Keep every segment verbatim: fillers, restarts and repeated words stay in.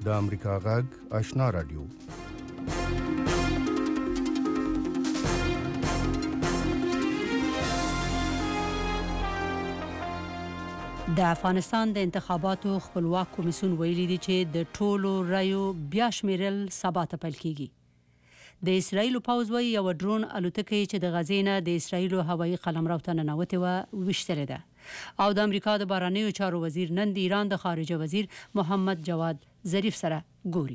د امریکا غږ آشنا رادیو. د افغانستان د انتخاباتو خپلواک کمیسیون ویلي دی چې د ټولو رایو بیا شمیرل سبا ته پیل کیږي. د اسرایلو پوځ وایي یو ډرون الوتکه چې د غزې نه د اسرایلو هوایي قلمرو ته ننوتې وه ویشتلې ده. او د امریکا د بهرنیو چارو وزیر نن د ایران د خارجه وزیر محمد جواد ظریف سره ګوري.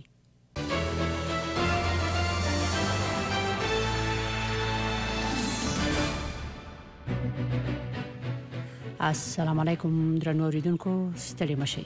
السلام علیکم درنو اوریدونکو، ستړي مشئ.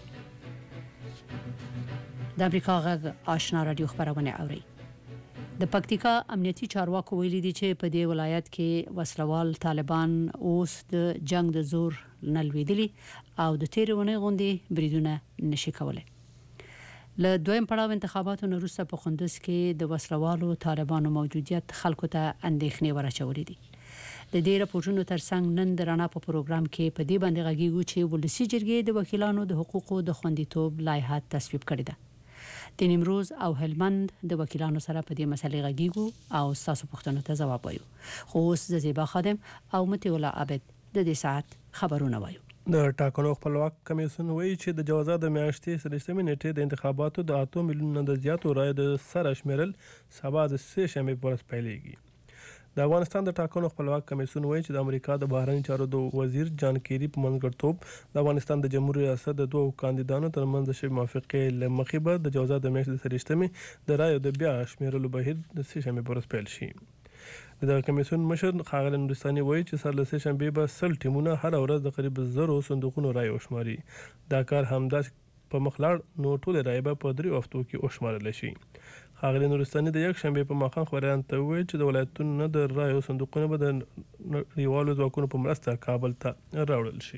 د امریکا غږ آشنا رادیو خبرونه اوري. د پکتیکا امنیتي چارواکو ویلي دي چې په دې ولایت کې وسلوال طالبان اوس د جنگ د زور نه لویدلي او د تیرې ونې غوندې بریدونه نشي کولای. له دویم پړاو انتخاباتو وروسته په کندوز کې د وسلوالو طالبانو موجودیت خلکو ته اندېښنې ورچولې دي. د دې راپورټونو ترڅنګ نن د رڼا په پروګرام کې په دې باندې غږیږو چې ولسی جرګې د وکیلانو د حقوقو د خوندیتوب لایحه تصویب کړې ده. د نیمروز او هلمند د وکیلانو سره په دې مسلې غږیږو او تاسو پوښتنو ته ځواب وایو. خو اوس زیبا خادم او متي الله عابد د دې ساعت خبرونه وایو. د ټاکنو خپلواک کمیسیون وایي چې د جوازه د میاشتې سلسمې نیټې د انتخاباتو د اته میلیونو د زیاتو رایو د سره شمیرل سبا د سه شنبې په ورځ پیلېږي. د افغانستان د ټاکنو خپلواک کمیسیون وایي چې د امریکا د بهرنیو چارو د وزیر جان کیری په منځګړیتوب د افغانستان د جمهوریت ریاست د دوه کاندیدانو ترمنځ د شوې موافقې له مخې به د جوازه د میاشتې سلسمې د رایو د بیا شمیرلو بهیر د سه شنبې په ورځ پیل شي. د دغه کمیسیون مشر ښاغلی نورستاني وایي چې سر له سه شنبې به سل ټیمونه هره ورځ د قریب زرو صندوقونو رایې وشماري. دا کار همداسې په مخ لاړ نو ټولې رایې به په دریو هفتو کې وشمارلی شي. ښاغلی نورستاني د یک شنبې په ماښام خبریالانو ته وویل چې د ولایتونو نه د رایو صندوقونه به د نړیوالو ځواکونو په مرسته کابل ته راوړل شي.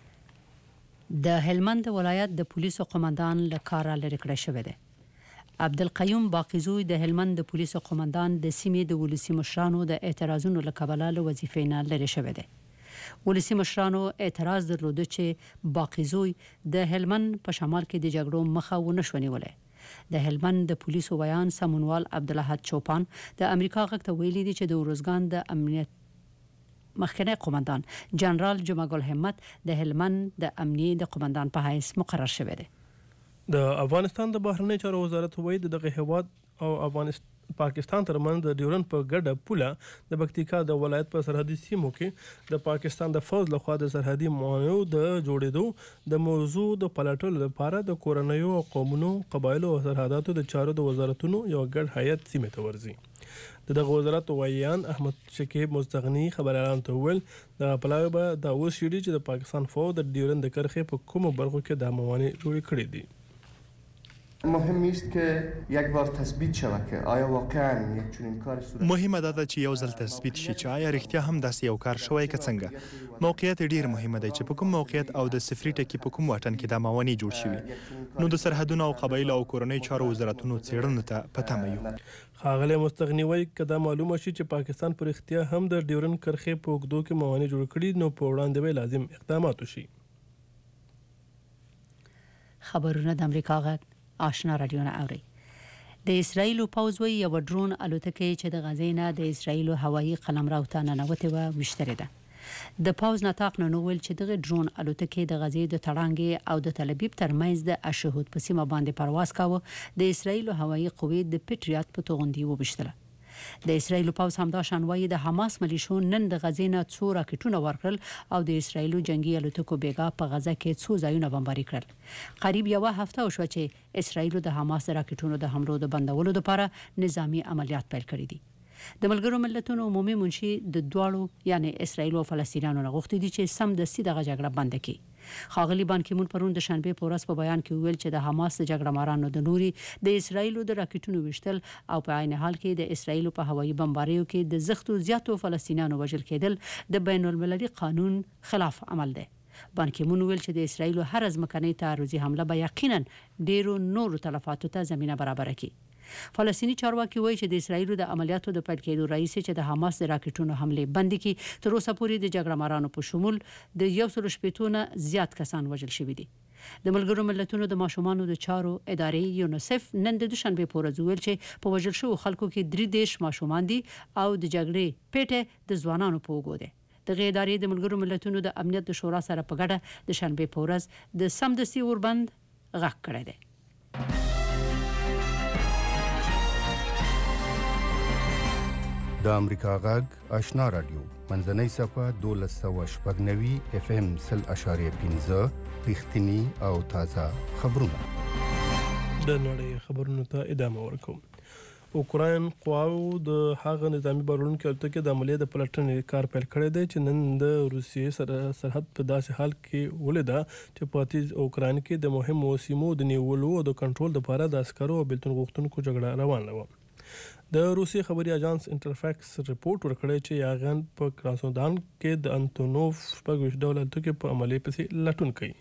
د هلمند ولایت د پولیسو قومندان له کاره لرې کړی شوی دی. عبدالقیوم باقیزوی د هلمند د پولیسو قومندان د سیمې د ولسي مشرانو د اعتراضونو له کبله له وظیفې نه لرې شوی دی. ولسي مشرانو اعتراض درلوده چې باقیزوی د هلمند په شمال کې د جګړو مخه ونه شو نیولی. د هلمند د پولیسو ویان سمونوال عبدالحد چوپان د امریکا غږ ته ویلي دي چې د ارزګان د امنیت مخکنی قومندان جنرال جمعه ګل همت د هلمند د امنیې د قومندان په حیث مقرر شوی دی. د افغانستان د بهرنیو چارو وزارت وایي د دغه هیواد او افغانستان پاکستان ترمنځ د ډیورن په ګډه پوله د پکتیکا د ولایت په سرحدي سیمو کې د پاکستان د فوج لخوا د سرحدي معاینو د جوړېدو د موضوع د پلټلو لپاره د کورنیو او قومونو قبایلو او سرحداتو د چارو د وزارتونو یو ګډ هیئت سیمې ته ورځي. د دغه وزارت وایان احمد شکیب مستغنی خبريالانو ته وویل د پلاوی به دا اوس شړي چې د پاکستان فوج د ډیورن د کرښې په کومو برخو کې د موانع جوړې کړې دي. مهم است که یک بار تثبیت شود که آیا واقعا یک چنین کاری صورت مهمه ده چې یو ځل تثبیت شي چې آیا رښتیا هم داسې یو کار شوی که څنګه. موقعیت ډیر مهمه دی چې په کوم موقعیت او د صفري ټکي په کوم واټن کې د موانع جوړ شوي. نو د سرحدونو او قبایلو او کورنۍ چارو وزارتونو څېړنو ته په تمه یو. ښاغلی مستغني وایي که دا معلومه شي چې پاکستان پر اختیا هم د ډیورن کرښې په اوږدو کې موانع جوړ کړي نو په وړاندې به لازم اقدامات وشي. خبرونه د امریکا غږ آشنا رادیو نه اوري. د اسرایلو پوځ وایي یو ډرون الوتکه چې د غزې نه د اسرایلو هوایي قلمرو ته ننوتې وه ویشتلې ده. د پوځ نطاق نن وویل چې دغه ډرون الوتکې د غزې د تړانګې او د تل ابیب ترمنځ د اشهود په سیمه باندې پرواز کاوه. د اسرایلو هوایي قوې د پیټریاټ په توغندي وبشتله. د اسرایلو پوځ همداشان وایي د حماس ملیشو نن د غزې نه څو راکټونه ورکړل او د اسرایلو جنگي الوتکو بیګا په غزه کې څو ځایونه بمباري کړل. قریب یوه هفته وشوه چې اسرایلو د حماس راکټونو د حملو د بندولو لپاره نظامی عملیات پیل کړي دي. د ملګرو ملتونو عمومي منشي د دواړو یعنی اسرایل او فلسطینیانو نه غوښتي دي چې سم دستي دغه جګړه بند کړي. ښاغلی بان کی مون پرون د شنبه په ورځ په بیان کې ویل چې د حماس د جګړه مارانو د نوري د اسرایلو د راکټونو وشتل او په عین حال کې د اسرایلو په هوایي بمباریو کې د زختو زیاتو فلسطینیانو وژل کېدل د بین المللي قانون خلاف عمل دی. بان کی مون ویل چې د اسرایلو هر ځمکنۍ تعرضي حمله به یقینا ډیرو نورو تلفاتو ته زمينه برابر کړي. فلسطینی چارواکي وایي چې د اسرایلو د عملیاتو د پیل کېدو رئیس چې د حماس د راکټونو حمله بند کړي تر اوسه پورې د جګړه مارانو په شمول د یو سل شپږ نه زیات کسان وژل شوي دي. د ملګرو ملتونو د ماشومانو د چارو ادارې یونیسف نن د دوشنبه په ورځ ویل چې په وژل شوو خلکو کې درې دیش ماشومان دي او د جګړې پیټه د ځوانانو په وګو ده. د ادارې د ملګرو ملتونو د امنیت د شورا سره په ګډه د شنبه په ورځ د سمدستي اوربند غږ کړی دی. د امریکا غږ آشنا رادیو منځنۍ صفه دولس سوه شپږ نوي اف ام سل اشاریه پنځه رښتینی او تازه خبرونه. د نړۍ خبرونو ته ادامه ورکوم. اوکراین قواو د هغه نظامی بارونکو الوتکې د عملیې د پلټنې کار پیل کړی دی چې نن د روسیې سره سرحد په داسې حال کې ولیده چې په ختیځ اوکراین کې د مهمو سیمو د نیولو او د کنټرول لپاره د عسکرو او بیلتون غوښتونکو جګړه روانه وه. د روسي خبري اژانس انټرفاکس رپورټ ورکړی چې یاغیان په کراسنودان کې د انټونوف شپږ ویشت ډوله الوتکې په عملیې پسې لټون کوي.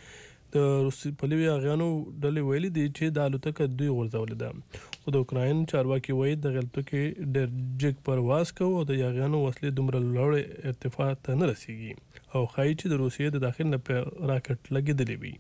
د روسي پلوي یاغیانو ډلې ویلي دي چې د الوتکه دوی غورځولې ده، خو د اوکراین چارواکي وایي د الوتکې ډېر جګ پرواز کوي او د یاغیانو وسلې دومره لوړ ارتفاع ته نه رسیږي او ښایي چې د روسیې د داخل نه په راکټ لګېدلې وي.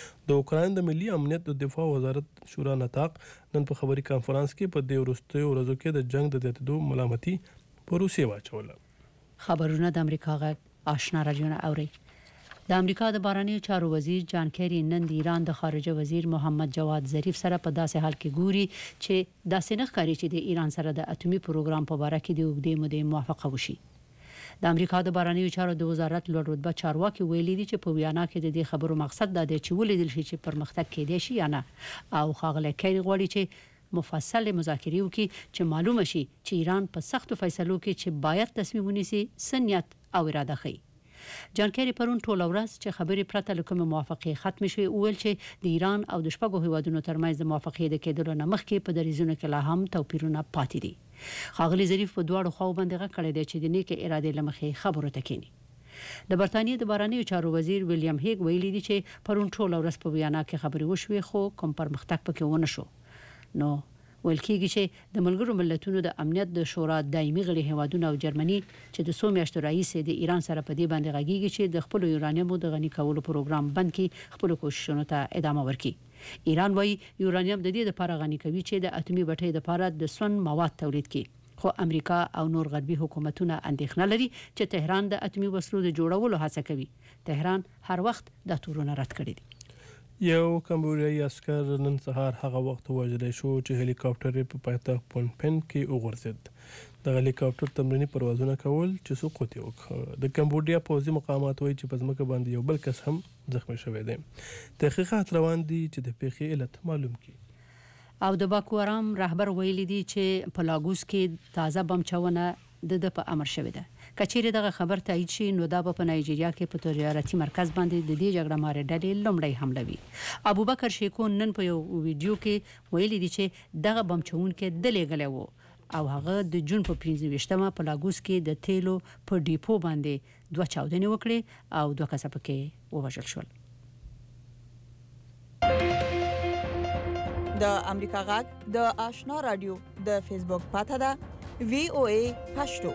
د اوکراین د ملي امنیت د دفاع وزارت شورا نطاق نن په خبري کانفرنس کې په دې وروستیو ورځو کې د جنگ د زیاتېدو ملامتي په روسیې واچوله. خبرونه د امریکا غږ آشنا رادیو نه اوري. د امریکا د بهرنیو چارو وزیر جان کیری نن د ایران د خارجه وزیر محمد جواد ظریف سره په داسې حال کې ګوري چې داسې نه ښکاري چې د ایران سره د اټومي پروګرام په اړه کې د اوږدې مودې موافقه وشي. د امریکا د بهرنیو چارو د وزارت لوړ رتبه چارواکي ویلي دي چې په ویانا کې د دې خبرو مقصد دا دی چې ولیدل شي چې پرمختګ کېدای شي یا نه، او ښاغلی کیری غواړي چې مفصل مذاکرې وکړي چې معلومه شي چې ایران په سختو فیصلو کې چې باید تصمیم ونیسي سنیت او اراده ښیي. جان کیری پرون ټول ورځ چې خبرې پرته له کومې موافقې ختم شوې وویل چې د ایران او د شپږو هیوادونو ترمنځ د موافقې د کېدلو نه مخکې په دریځونو کې لا هم توپیرونه پاتې دي. ښاغلي ظریف په دواړو خواو باندې غږ کړی دی چې د نیکې ارادې له مخې خبرو ته کېني. د برتانیې د بهرنیو چارو وزیر ویلیام هیګ ویلي دي چې پرون ټول ورځ په ویانا کې خبرې وشوې خو کوم پرمختګ پکې ونه شو. نو ویل کېږي چې د ملګرو ملتونو د امنیت د شورا دایمي غړي هیوادونه او جرمني چې د څو میاشتو رئیس د ایران سره په دې باندې غږیږي چې د خپل یورانیمو د غني کولو پروګرام بند کړي، خپل کوښښونو ته ادامه ورکړي. ایران وايي یورانیم د دې لپاره غني کوي چې د اټومي بټۍ لپاره د سون مواد تولید کړي، خو امریکا او نور غربي حکومتونه اندېښنه لري چې تهران د اټومي وسلو د جوړولو هڅه کوي. تهران هر وخت د تورونه رد کړي دي. یو کمبودیایي عسکر نن سهار هغه وخت وژلی شو چې هلیکاپټر په پایتخت پونپن کې وغورځید. د هلیکاپټر تمرینی پروازونه کول چې سقوط یې وکړ. د کمبودیا پوځي مقامات وایي چې په ځمکه باندې یو بل کس هم زخمی شوی دی. تحقیقات روان دي چې د پیښې علت معلوم کړي. او د باکو حرام رهبر ویلي دي چې په لاګوس کې تازه بم چونه د د په امر شوی ده. کچېره دغه خبر تایید شي نو دا په نایجیریا کې په تجارتي مرکز باندې د دې جګړه مارې ډلې لومړی حمله وي. ابوبکر شیکو نن په یو ویډیو کې ویلي دي چې دغه بم چون کې د لګلې وو او هغه د جون په پنځه ویشتمه په لاګوس کې د تیلو په ډیپو باندې دوه چاودنې وکړې او دوه کسه پکې ووژل شول. د امریکا غږ د آشنا رادیو د فیسبوک پاته ده وی او ای پښتو.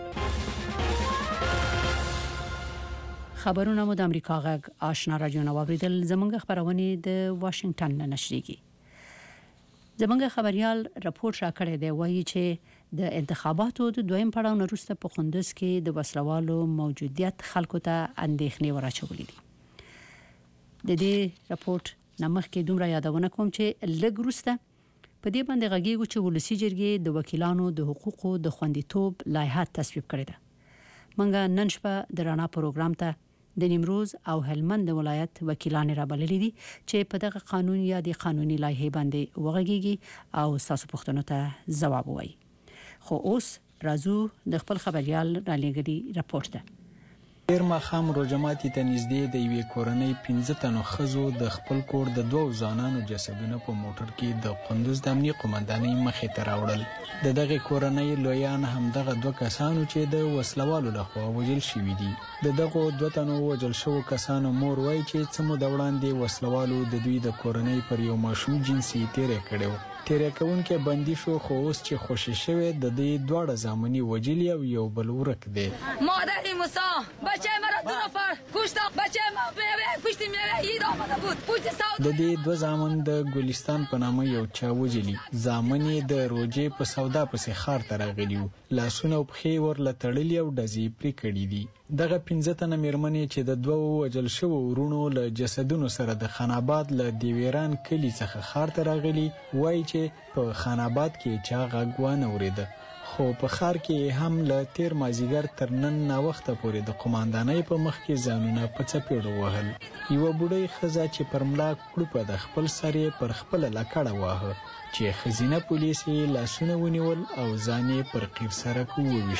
خبرونه مو د امریکا غږ آشنا رادیو نو اوریدل. زمونږ خبرونه د واشنگټن نه نشریږي. زمونږ خبريال راپور راکړی دی وایي چې د انتخاباتو د دویم پړاو نه وروسته په قندوز کې د وسلوالو موجودیت خلکو ته اندېښنې ورچولې دي. د دې راپور نمخ کې دومره یادونه کوم چې لږ وروسته په دې باندې غږیږي چې ولسی جرګې د وکیلانو د حقوقو د خوندیتوب لایحه تصویب کړې ده. منګه نن شپه د رڼا پروګرام ته د نیمروز او هلمند ولایت وکیلان را بللي دي چې په دغه قانون یا د قانوني لایحه باندې وغږیږي او تاسو پوښتنو ته ځواب وایي. خو اوس راځو د خپل خبريال را لګري راپورټ ته. ډیر ماښام روجماتي ته نږدې د یوې کورنۍ پنځه تنو ښځو د خپل کور د دوو ځوانانو جسدونه په موټر کې د قندوز د امنیه قومندانۍ مخې ته راوړل. د دغې کورنۍ لویان همدغه دوه کسانو چې د وسلوالو لخوا وژل شوي دي. د دغو دوه تنو وژل شوو کسانو مور وایي چې څه موده وړاندې وسلوالو د دوی د کورنۍ پر یو ماشوم جنسي تېری کړی و. تیرې کوونکی بندي شو خو اوس چې خوشي شوی د دې دواړه زامنې وژلي او یو بل ورک دی. مادر موسی بچه مرا دو نفر کشتن، بچه ما کشتی میوه عید آمده د دې دوه زامن د ګلستان په نامه یو چا وجلی زامن د روجې په سودا پسې خار ته راغلي وو لاسونه او پښې ورله تړلي او ډزې پرې کړي دي دغه پنځه تنه مېرمنې چې د دوو وژل شوو ورونو له جسدونو سره د خاناباد له دیویران کلي څخه خار ته راغلي وایي چې په خاناباد کې چا غږ وانه اورېده خو په ښار کې هم له تیر مازیګر تر نن ناوخته پورې د قماندانۍ په مخ کې ځانونه په څپېړو وهل یوه بوډۍ ښځه چې پر ملا کړوپه د خپل سر یې پر خپله لکړه واهه چې ښځینه پولیس یې لاسونه ونیول او ځان یې پر قیر سرک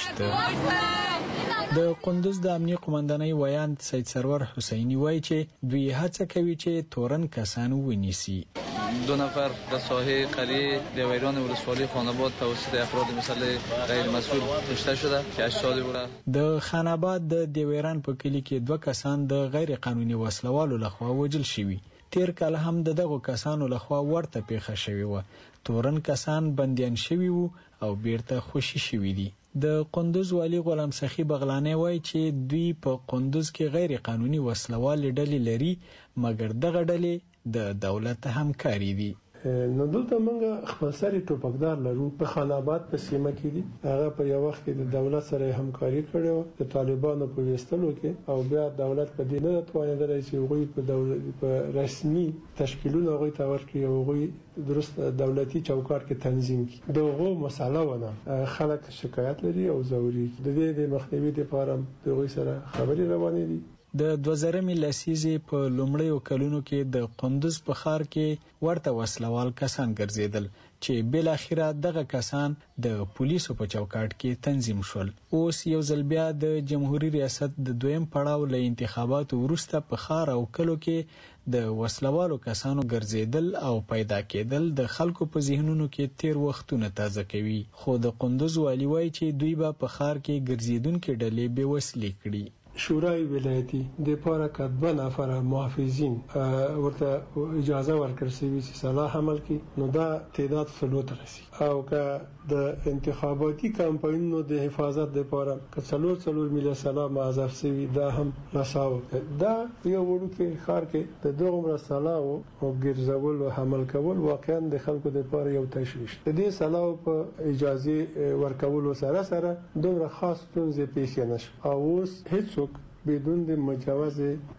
وویشته د قندوز د امنیه قماندانۍ ویاند سید سرور حسینی وایي چې دوی هڅه کوي چې تورن کسان ونیسي دو نفر در ساحه قریه دیویران ولسوالی خاناباد توسط افراد مسلح غیر مسئول کشته شده که هشتاد بوده د خاناباد د دیویران په کلی کې دوه کسان د غیر قانوني وسلوالو لخوا وژل شوي تیر کال هم د دغو کسانو لخوا ورته پیښه شوې وه تورن کسان بندیان شوي وو او بیرته خوشي شوي دي د قندوز والی غلام سخی بغلانی وایي چې دوی په قندوز کې غیر قانوني وسلوالې ډلې لري مګر دغه ډلې د دولت همکاري دي نو دلته موږ خپل سری ټوپکدار لرو په خاناباد په سیمه کې دي هغه په یو وخت کې د دولت سره همکاري کړې و د طالبانو په وستلو کې او بیا دولت په دې نه توانیدل چې هغوی په دولت په رسمي تشکیلونه هغوی ته ورکړي او هغوی درست دولتي چوکاټ کې تنظیم کړي دغه مسله ونه خلک شکایت لري او ضروري د دې د مخنیوي لپاره د هغوی سره خبرې روانې دي د دوه زرمې لسیزې په لومړیو کلونو کې د قندوز په ښار کې ورته وسلوال کسان ګرځېدل چې بالاخره دغه کسان د پولیسو په چوکاټ کې تنظیم شول اوس یو ځل بیا د جمهوریت ریاست د دویم پړاو له انتخاباتو وروسته په ښار او کلو کې د وسلوالو کسانو ګرځېدل او پیدا کېدل د خلکو په ذهنونو کې تیر وختونه تازه کوي خو د قندوز والی وایي چې دوی به په ښار کې ګرځېدونکې ډلې بې وسلې کړي شورای ولایتي د پاره کډه نفر محافظین ورته اجازه ورکړل شوی چې صلاح عمل کړي نو دا تعداد څلور ته رسي او که د انتخاباتي کمپاینونو د حفاظت لپاره که څلور څلور میله صلاح معذف شوی دا هم رساو دا یو وړوکی ښار کې د دغه صلاح او ګرځول او عمل کول واقعا د خلکو لپاره یو تشویش د دې صلاح په اجازه ورکول سره سره دومره خاص ستونزې پیښ نه شو او اوس هیڅ بدون د مجوز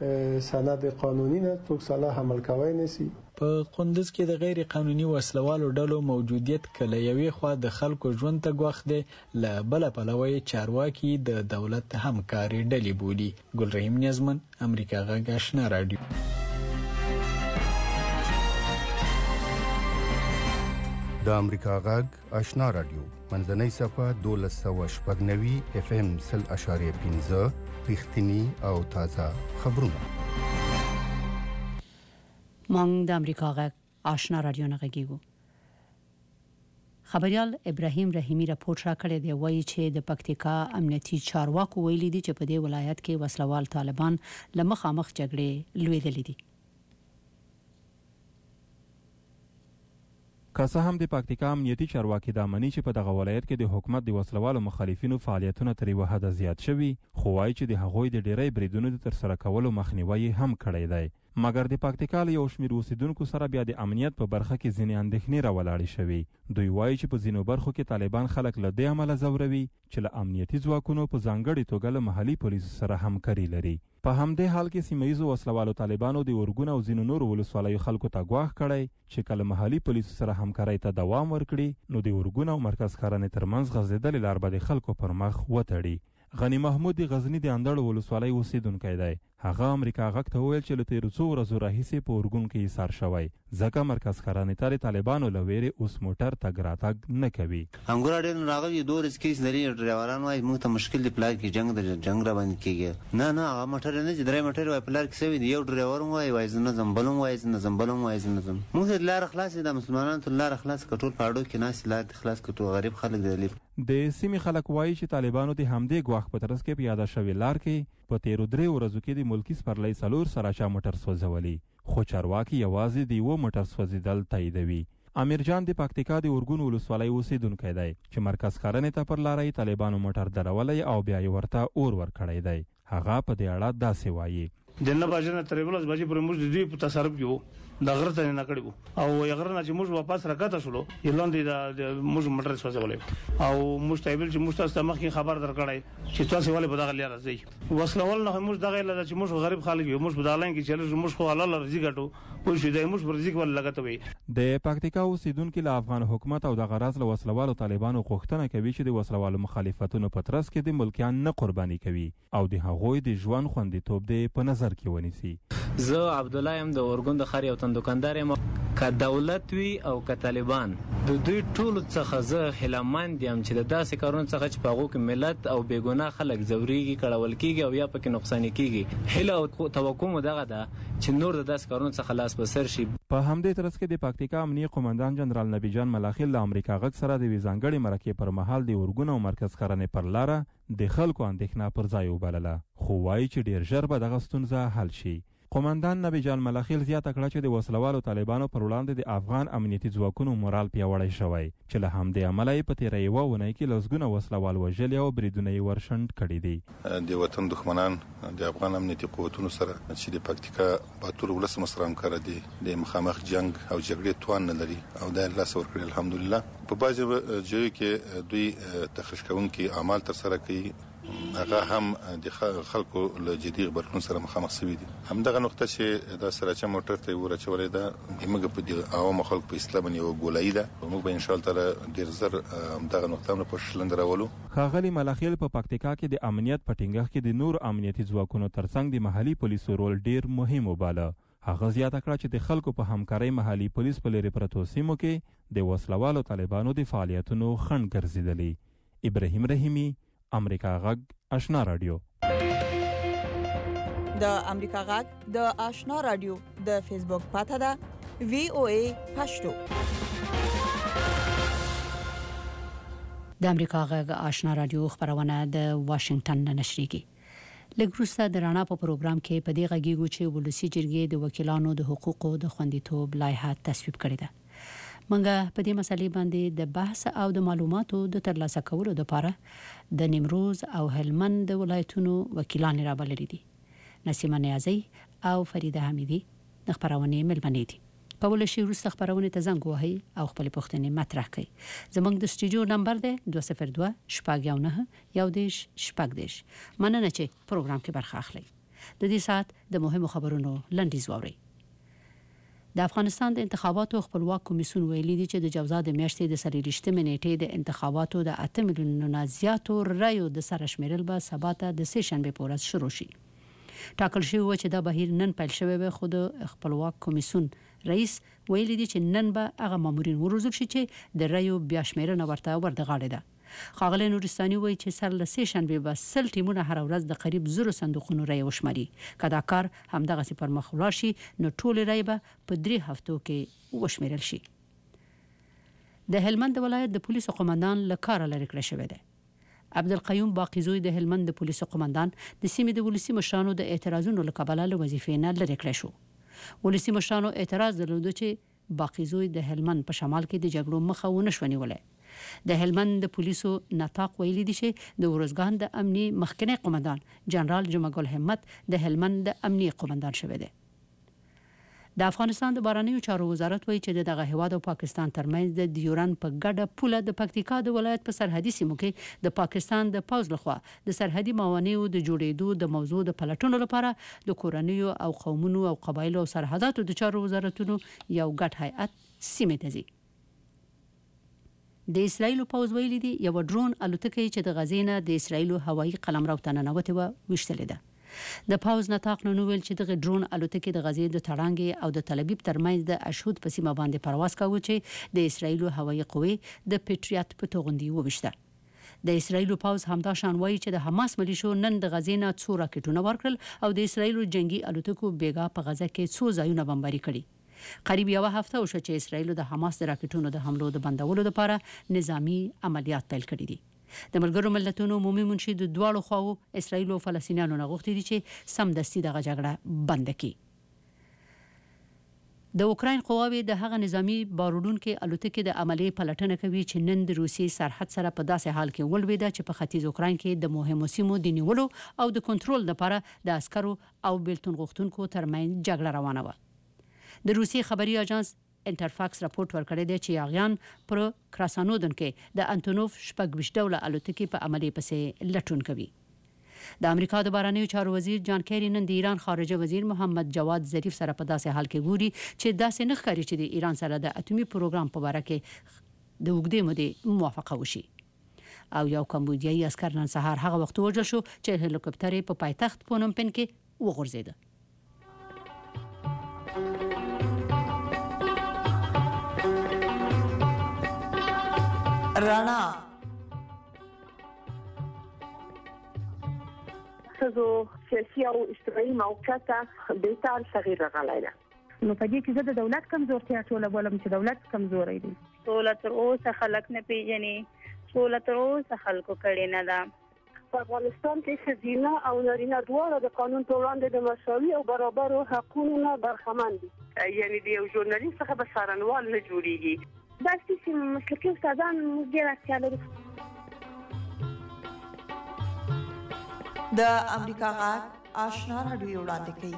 سند قانوني نه څوک صلاح عمل کوي نشي په قندوز کې د غیر قانوني وسلوالو ډلو موجودیت کله یوې خوا د خلکو ژوند ته ګواښ دی له بله پلوه یې چارواکي د دولت همکاري ډلې بولي ګلرحیم نیازمن امریکا غږ آشنا راډیو د امریکا غږ آشنا راډیو منځنۍ صفه دولس سوه شپږ نوي اف ام سل اشاریه پنځه رښتینی او تازه خبرونه مونږ د امریکا غږ آشنا راډیو نه غږیږو خبريال ابراهیم رحیمی راپورټ را کړی دی وایي چې د پکتیکا امنیتي چارواکو ویلي دي چې په دې ولایت کې وسلوال طالبان له مخامخ جګړې لویدلې دي که څه هم د پکتیکا امنیتي چارواکي دا مني چې په دغه ولایت کې د حکومت د وسلوالو مخالفینو فعالیتونه تر یوه حده زیات شوي خو وایي چې د هغوی د ډیری بریدونو د ترسره کولو مخنیوی هم کړی دی مګر د پکتیکا له یو شمېر اوسیدونکو سره بیا د امنیت په برخه کې ځینې اندېښنې راولاړې شوي دوی وایي چې په ځینو برخو کې طالبان خلک له دې امله ځوروي چې له امنیتي ځواکونو په ځانګړې توګه له محلي پولیسو سره همکاري لري په همدې حال کې سیمه ییزو وسلوالو طالبانو د اورګون او ځینو نورو ولسوالیو خلکو ته ګواښ کړی چې کله محلي پولیسو سره همکارۍ ته دوام ورکړي نو د اورګون او مرکز ښارنې ترمنځ غځېدلې لار به د خلکو پر مخ وتړي غنی محمود د غزنی د اندړو ولسوالۍ اوسیدونکی دی هغه امریکا غږ ته وویل چې له تېرو څو ورځو راهیسې په اورګون کې ایثار شوی ځکه مرکز ښارنې ته د طالبانو له ویرې اوس موټر تګ راتګ نه کوي همګوره ډېر راغلي دوه ورځې کیس لري ډرایوران وایي موږ ته مشکل دی پلار کې جنګ د جنګ راباندې کېږي نه نه هغه موټر نه چې درې موټر وایي پلار کې سوي دی یو ډرایور وایي وایي زه نه ځم بل هم وایي زه نه ځم بل هم وایي زه نه ځم موږ ته لاره خلاصې ده مسلمانانو ته لاره خلاص که ټول په اډو کې ناست لاره دې خلاص که ټول غریب خلک دی د سیمې خلک وایي چې طالبانو د همدې ګواښ په ترڅ کې په یاده شوې لار کې په تیرو درې ورځو کې د ملکي سپرلۍ څلور سراچا موټر سوځولي خو چارواکي یوازې د یوه موټر سوځېدل تاییدوي امیر جان د پکتیکا د اورګون ولسوالۍ اوسیدونکی دی چې مرکز ښارنې ته پر لاره یې طالبانو موټر درولی او بیا یې ورته اور ورکړی دی هغه په دې اړه داسې وایي د نه بجې نه تر ولس بجې پر موږ د دوی په تصرف کې وو د غره ته نه کړو او یغره نه چې موږ واپس راکاته شولو یلاندې د موږ موټر سوځولې او موږ ته ویل چې موږ تاسو ته مخکې خبر درکړای چې تاسو ولې په دغه لار راځي وسلول نه موږ دغه لاره چې موږ غریب خلک یو موږ په دالان کې چلو موږ خو الله رزق غټو خو شي د موږ پر رزق ول لګته وي د پکتیکا اوسیدونکو له افغان حکومت او د غرض له وسلوالو طالبانو غوښتنه کوي چې د وسلوالو مخالفتونو په ترڅ کې د ملکیان نه قرباني کوي او د هغوی د ژوند خوندیتوب دی په نظر کې ونیسي. زه عبد الله ام د اورګون د خاري او تن دکاندار یم که دولت وي او که طالبان د دوی ټولو څخه زه هیلهمند یم چې د داسې کارونو څخه چې په هغو کې ملت او بېګناه خلک ځورېږي کړول کېږي او یا پکې نقصاني کېږي. هیله او توقع مو دغه ده چې نور د داسې کارونو څخه لاس په سر شي. په همدې ترڅ کې د پکتیکا امنیه قومندان جنرال نبی جان ملاخیل له امریکا غږ سره د یوې ځانګړې مرکې پر مهال د اورګون او مرکز ښرنې پر لاره د خلکو اندېښنه پر ځای وبلله خو وایي چې ډېر ژر به دغه ستونزه حل شي. قومندان نبی جان ملاخیل زیاته کړه چې د وسلوالو طالبانو پر وړاندې د افغان امنیتي ځواکونو مورال پیاوړی شوی چې له همدې امله یې په تېره یوه اونۍ کې لسګونه وسلوال وژلي او بریدونه یې ورشنډ کړي دي. د وطن دښمنان د افغان امنیتي قوتونو سره چې د پکتیکا باتور ولس سره همکاره دي د مخامخ جنگ او جګړې توان نه لري او دا الله سور کړی الحمدلله. په بعضې ځایو کې دوی تخریش کوونکي اعمال ترسره کوي هغه هم د خلکو له جدي غبرګون سره مخامخ شوي دي. همدغه نقطه چې دا سراچه موټر ته ورچولې ده موږ په دې عوامو خلکو په اسلام باندې یو ګولایي ده او موږ به ان شاء الله تعالی ډېر زر همدغه نقطه هم په شلند راولو. ښاغلي ملاخیل په پکتیکا کې د امنیت په ټینګښت کې د نور امنیتي ځواکونو ترڅنګ د محلي پولیسو رول ډېر مهم وباله. هغه زیاته کړه چې د خلکو په همکارۍ محلي پولیس په لرې پرتو سیمو کې د وسلوالو طالبانو د فعالیتونو خنډ ګرځېدلي. ابراهیم رحیمي، امریکا غږ، آشنا رادیو. د امریکا غږ د آشنا رادیو د فیسبوک پاته ده وی او ای پښتو. د امریکا غږ آشنا رادیو خبرونه د واشنگټن نه نشریږي. لګروسته د رانا په پروګرام کې په دې غږیږو چې ولسی جرګې د وکیلانو د حقوقو د خوندیتوب لایحه تصویب کړې ده. منګه په دې مسلې باندې د بحث او د معلوماتو د ترلاسه کولو لپاره د نیمروز او هلمند ولایتونو وکیلان رابللي دي. نسیمه نیازی او فریده حمیدی د خبرونه ملمنې دي. کولای شي وروسته خبرونه ته زنګ وهي او خپل پوښتنې مطرح کړي. زموږ د سټوډیو نمبر دی دوه صفر دوه شپږ یو نه یو دیش شپږ دیش. مننه چې پروګرام کې برخه اخلي. د دې سات د مهمو خبرونو لنډیز واورئ. د افغانستان د انتخاباتو خپلواک کمیسیون ویلي دی چې د جوزا د میاشتې د څلورویشتمې نیټې د انتخاباتو د اته میلیونه زیاتو رایو د سره شمیرل به سبا ته د سه شنبې په ورځ شروع شي. ټاکل شوی و چې دا بهیر نن پیل شوی و خو د خپلواک کمیسیون رئیس ویلي دی چې نن به هغه مامورین وروزل شي چې د رایو بیا شمیرنه ورته ورغاړي ده. خاغلی نورستاني وایي چې سر له سه شنبې به سل ټیمونه هر ورځ د قریب زرو صندوقونو رای وشماري. که دا کار همدغه سي پر مخ ولاړ شي نو ټول رای به په درې هفتو کې وشمیرل شي. د هلمند ولایت د پولیسو قومندان له کاره لرې کړی شوی دی. عبدالقیوم باقیزوی د هلمند د پولیسو قومندان د سیمې د ولسی مشرانو د اعتراضونو له کبله له وظیفې نه لرې کړی شو. ولسی مشرانو اعتراض درلود چې باقیزوی د هلمند په شمال کې د جګړو مخه ونه شو نیولای. د هلمند د پولیسو نطاق ویلي دي چې د ورزګان د امنی مخکنی قومندان جنرال جمعګل همت د هلمند د امنی قومندان شوی دی. د افغانستان د بهرنیو چارو وزارت وایي چې دغه هیواد او پاکستان ترمنځ د دیورن په ګډه پوله د پکتیکا د ولایت په سرحدي سیمو کې د پاکستان د پوز لخوا د سرحدي موانعو د جوړېدو د موضوع د پلټنو لپاره د کورنیو او قومونو او قبایلو او سرحداتو د چارو وزارتونو یو ګډ هیئت سیمې ته ځي. د اسرایل پوز ویلي دی یو ډرون الوتکه چې د غزې نه د اسرایل هوایي قلمرو ته ننوتې و وشتلې ده. د پوز نطاق نن ویل چې د ډرون الوتکه د غزې د تړانګې او د تل ابیب ترمنځ د اشهود په سیمه باندې پرواز کاوه چې د اسرایل هوایي قوې د پیټریاټ په توغندي وبشته. د اسرایل پوز همدا شان وایي چې د حماس ملیشو نن د غزې نه څو راکټونه ورکړل او د اسرایل جنگي الوتکو بیګا په غزه کې څو ځایونه بمباري کړي. قریب یو هفته وشو چې اسرایل د حماس د راکټونو د حملو د بندولو لپاره نظامی عملیات پیل کړي دي. د ملګرو ملتونو عمومي منشي د دواړو خواو اسرایل او فلسطینیانو نه غوښتي دي چې سمدستي دغه جګړه بند کړي. د اوکراین قواوې د هغه نظامی بارودونکو الوتکې د عملی پلټنه کوي چې نن د روسي سرحد سره په داسې حال کې ولویده چې په ختیځ اوکراین کې د مهمو سیمو د نیولو او د کنټرول لپاره د عسکرو او بیلتون غوښتونکو ترمنځ جګړه روانه وه. د روسي خبري اژانس انټرفاکس راپورټ ورکړی دی چې یاغیان پر کراسانودن کې د انټونوف شپږ ویشت ډوله الوتکې په عملی پسې لټون کوي. د امریکا د بهرنیو چارو وزیر جان کیری نن د ایران خارجه وزیر محمد جواد ظریف سره په داسې حال کې ګوري چې داسې نه ښکاري چې د ایران سره د اټومي پروګرام په اړه کې د اوږدې مودې موافقه وشي. او یو کمبودیایي عسکر نن سهار هغه وخت وژل شو چې هلیکوپټر په پایتخت پونم پن کې وغورځید. رانا ښځو سیاسي او اجتماعي موقعیت بهتر تغییر راغلی ده. نو په دې کې زه د دولت کمزورتیا ټوله بولم چې دولت کمزوری دی. ټوله تر اوسه خلک نه پیژني، ټوله تر اوسه خلکو کړې نه ده. په افغانستان کې ښځینه او نارینه دواړه د قانون په وړاندې د مساوي او برابرو حقونو نه برخمن دي. یعنې د یو ژورنالیست څخه به څارنوال نه جوړیږي. دا چې مسلکي استادان موږ ډېر اړتیا لرو. د امریکا غږ آشنا راډیو وړاندې کوي.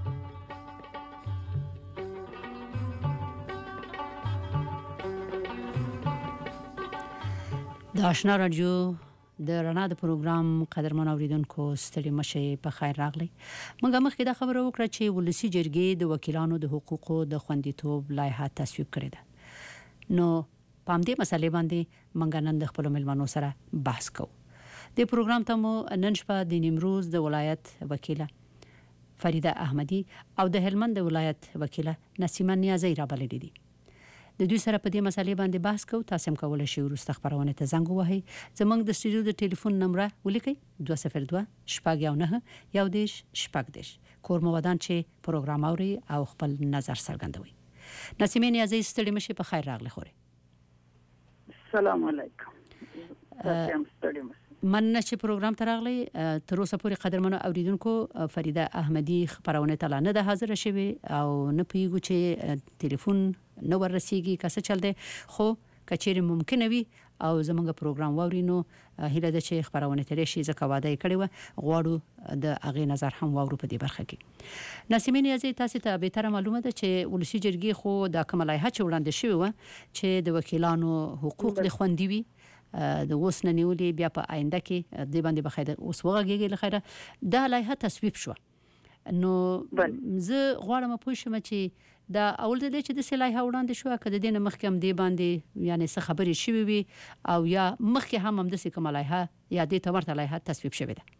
د آشنا راډیو د رڼا د پروګرام قدرمن اوریدونکو ستړي مشه په خیر راغلی. موږ مخکې دا خبره وکړه چې ولسی جرګې د وکیلانو د حقوقو د خوندیتوب لایحه تصویب کړې ده. نو په همدې مسلې باندې موږ نن د خپلو مېلمنو سره بحث کوو. د پروګرام ته مو نن شپه د نیمروز د ولایت وکیله فریده احمدی او د هلمند د ولایت وکیله نسیمه نیازی را بللي دي. د دوی سره په دې مسلې باندې بحث کوو. تاسو هم کولی شئ وروسته خپرونې ته زنګ ووهئ. زموږ د سټوډیو د ټلیفون نمبر ولیکئ دوه صفر دوه شپږ یو نهه یو دېرش شپږ دېرش. کور مو ودان چې پروګرام اورئ او خپل نظر څرګندوئ. نسیمه نیازی ستړي مشئ په خیر راغلی خورئ. السلام علیکم. تاسو ستړي مشئ. مننه چې پروګرام ته راغلی. تر اوسه پورې قدرمنو اوریدونکو فریده احمدی خبرونه ته نه ده حاضر شوی او نه پیږو چې ټلیفون نو ورسیږي که څه چل دی، خو کچېرې ممکنه وي او زمونږ پروګرام واوري نو هیله ده چې خبرونه ترې شي. ځکه واده یې کړې وه، غواړو د هغې نظر هم واورو په دې برخه کې. نسیمه نیازی تاسو ته بهتره معلومه ده چې ولسي جرګې خو دا کومه لایحه چې وړاندې شوې وه چې د وکیلانو حقوق د خوندي وي د اوس نه نیولې بیا په آینده کې د باندې بخیر اوس وغږیږي لخيره دا لایحه تصویب شو. نو زه غواړم پوه شم چې دا اول د دې چې د لایحه وړاندې شو کده د دې مخکې هم دی باندې یعنی څه خبرې شوي وي او یا مخکې هم هم د څه کومه لایحه یا د تمرته لایحه تصویب شوې ده.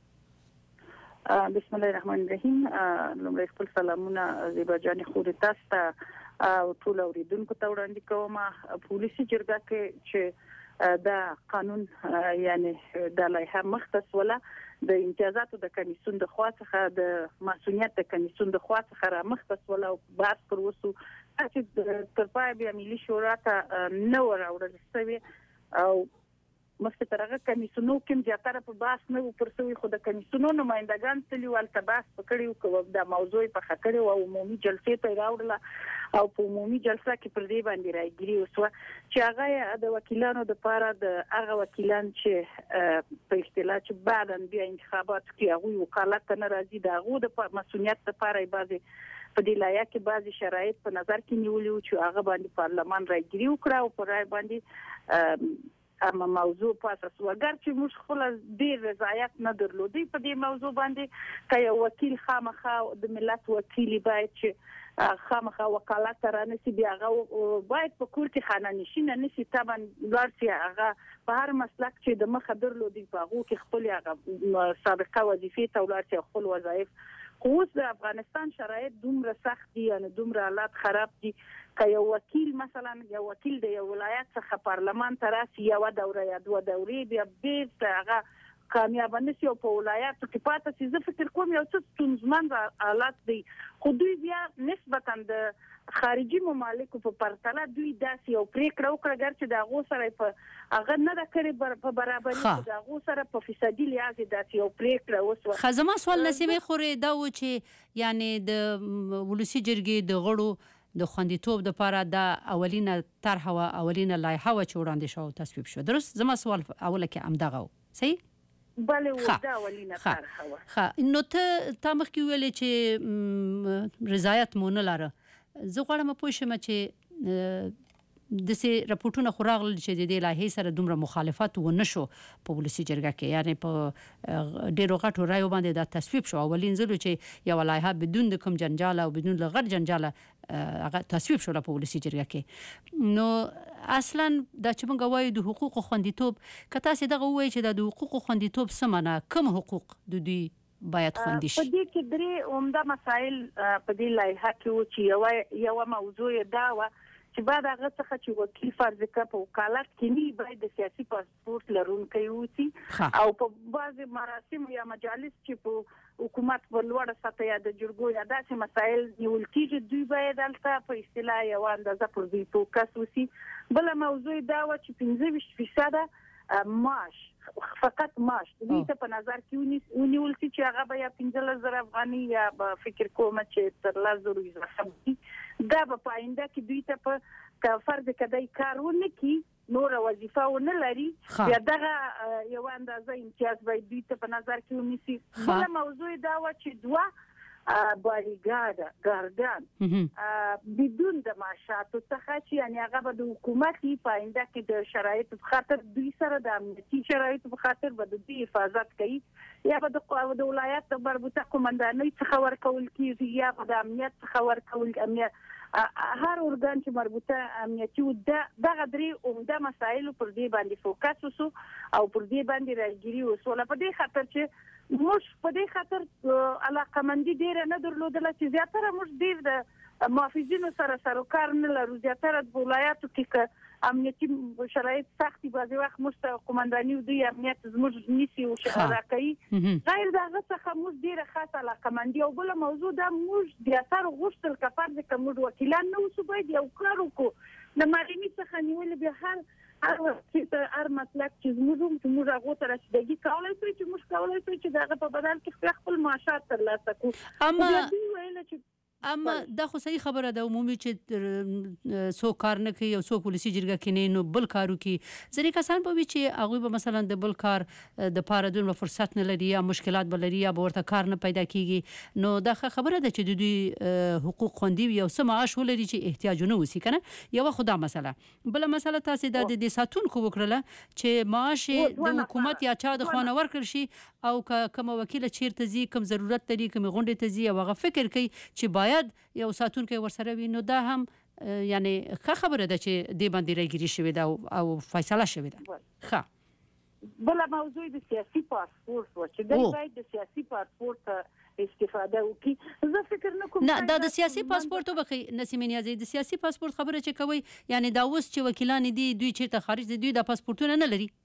بسم الله الرحمن الرحیم. لومړی خپل سلامونه زیبا جان خو تاسو ته او ټول اوریدونکو ته وړاندې کوم. پولیسي جرګه کې چې دا قانون یعنی د لایحه مختص ولا د امتیازاتو د کمیسیون د خوا څخه د مسؤلیت د کمیسیون د خوا څخه را مختص ولا بحث پر وسو چې تر پای بیا ملي شورا ته نو راوړل شوی او مخکې تر هغه کمیسیونو کې زیاتره په بحث نه پر سوي خو د کمیسیونو نمائندگان تللی ولته بحث وکړي او د موضوع په خاطر او عمومي جلسې ته راوړل او په عمومي جلسه کې پر دې باندې راګيري وسو چې هغه د وکیلانو د لپاره د هغه وکیلان چې په اختلاف چې بعدن بیا انتخابات کې هغه وکالت نه راځي د هغه د مسؤلیت لپاره بعضي په دې لایحه کې بعضي شرایط په نظر کې نیولې چې هغه باندې پارلمان راګيري وکړه او پر راي باندې اما موضوع پاسه وګر چې موږ خپل ډیر رضایت نه درلودي په دې موضوع باندې که یو وکیل خامخا د ملت وکیل باید چې خامخا وکالت تر نه سی بیا هغه باید په کور کې خانه نشینه نشي طبعا ورسي هغه په هر مسلک چې د مخ درلودي په هغه کې خپل هغه سابقه وظیفه ته ورسي خپل وظایف. خو اوس د افغانستان شرایط دومره سخت دي یعنی دومره حالات خراب دي که یو وکیل مثلا یو وکیل د یو ولایت څخه پارلمان ته راسي یو دوره یا دوه دورې بیا بیرته هغه کامیاب نشي او په ولایتو کې پاتې شي. زه فکر کوم یو څه ستونزمن حالات دي خو دوی بیا نسبتا د خارجي ممالکو په پرتله دوی داسې یو پریکړه وکړه چې د هغه سره په هغه نه د کړې په برابرۍ د هغه سره په فیصدي لحاظ داسې یو پریکړه وسوه. خزما سوال نسیمه خوري دا و چې یعنی د ولسی جرګې د غړو د خوندیتوب لپاره د اولینه طرح او اولینه لایحه و چې وړاندې شو تصویب شو. درست؟ زما سوال اوله کې همدغه و. صحیح؟ بله و دا اولینه طرح و. ښه، نو ته تا مخکې ویلې چې رضایت مو نه لاره. زه غواړم پوه شم چې داسې راپورټونه خو راغلل چې د دې لایحې سره دومره مخالفت ونه شو په ولسي جرګه کې، یعنې په ډېرو غټو رایو باندې دا تصویب شو. اولین ځل چې یوه لایحه بدون د کوم جنجال او بدون له غټ جنجاله هغه تصویب شوله په ولسي جرګه کې. نو اصلا دا چې موږ وایو د حقوقو خوندیتوب، که تاسې دغه ووایئ چې دا د حقوقو خوندیتوب څه معنا، کوم حقوق د دوی باید خوندي شي؟ په دې کې درې عمده مسایل په دې لایحه کې و چې یوه یوه موضوع یې دا وه چې بعد هغه څخه چې وکیل فرض کړه په وکالت کې نه باید د سیاسي پاسپورت لرونکی اوسي، او په بعضې مراسمو یا مجالس چې په حکومت په لوړه سطح یا د جرګو یا داسې مسایل نیول کېږي دوی باید هلته په اصطلاح یوه اندازه پر دوی فوکس وسي. بله موضوع دا وه چې پنځه ویشت فیصده معاش، فقط معاش دوی ته په نظر کې ونیول شي چې هغه به یا پنځلس زره افغاني یا به فکر کوم چې تر لس زرو اضافه وي. دا به په آینده کې دوی ته په که فرض کدی کار ونه کړي نوره وظیفه ونه لري بیا دغه یوه اندازه امتیاز باید دوی ته په نظر کې ونیسي. بله موضوع دا وه چې دوه باریګارد ګاردان بدون د معاشاتو څخه چې یعنې هغه به د حکومت په آینده کې د شرایطو په خاطر دوی سره د امنیتي شرایطو په خاطر به د دوی حفاظت کوي، یا به د ولایت د مربوطه قومندانۍ څخه ورکول کېږي، یا به د امنیت څخه ورکول امنیت هر ارګان چې مربوطه امنیتي و. دغه درې عمده مسایلو پر دې باندې فوکس وسو او پر دې باندې راګیري وسوله. په دې خاطر چې موږ په دې خاطر علاقمندي ډېره نه درلودله چې زیاتره موږ ډېر د محافظینو سره سروکار نه لرو. زیاتره په ولایاتو کې که امنیتي شرایط سختي بعضې وخت موږ ته قومنداني و دوی امنیت زموږ نیسي او شخړه کوي. غیر د هغه څخه موږ ډېره خاصه علاقمندي. او بله موضوع دا موږ زیاتره غوښتل که فرض که موږ وکیلان نه اوسو باید یو کار وکړو د معلمي څخه نیولې بیا هر هر وخت هر مسلک چې زموږ هم چې موږ هغو ته رسیدګي کولی شو چې موږ کولی شو چې د هغه په بدل کې خپل معاشات ترلاسه کړو. اما دوی ویله چې اما دا خو صحیح خبره ده عمومي چې څوک کار نه کوي او څوک ولسي جرګه کې نه نو بل کار وکړي. ځینې کسان به وي چې هغوی به مثلا د بل کار دپاره دومره فرصت نه لري یا مشکلات به لري یا به ورته کار نه پیدا کېږي. نو دا ښه خبره ده چې د دوی حقوق خوندي وي او څه معاش ولري چې احتیاج ونه اوسي که نه. یوه خو دا مسله. بله مسله تاسې دا د دې ساتونکو وکړله چې معاش د حکومت یا چا د خوا نه ورکړل شي او که کومه وکیله چیرته ځي کوم ضرورت لري کومې غونډې ته ځي او هغه فکر کوي چې باید یو ساتونکی ورسره وي، نو دا هم یعنی ښه خبره ده چې دې باندې راګیري شوې ده او فیصله شوې ده. ښه، بله موضوع د سیاسي پاسپورت و چې دوی باید د سیاسي پاسپورت استفاده وکړي. زه فکر نه کوم نه دا د سیاسي پاسپورت وبخښئ نسیمه نیازي، د سیاسي پاسپورت خبره چې کوئ یعنی دا اوس چې وکیلان دي دوی چیرته خارج دي دوی دا پاسپورتونه نه لري؟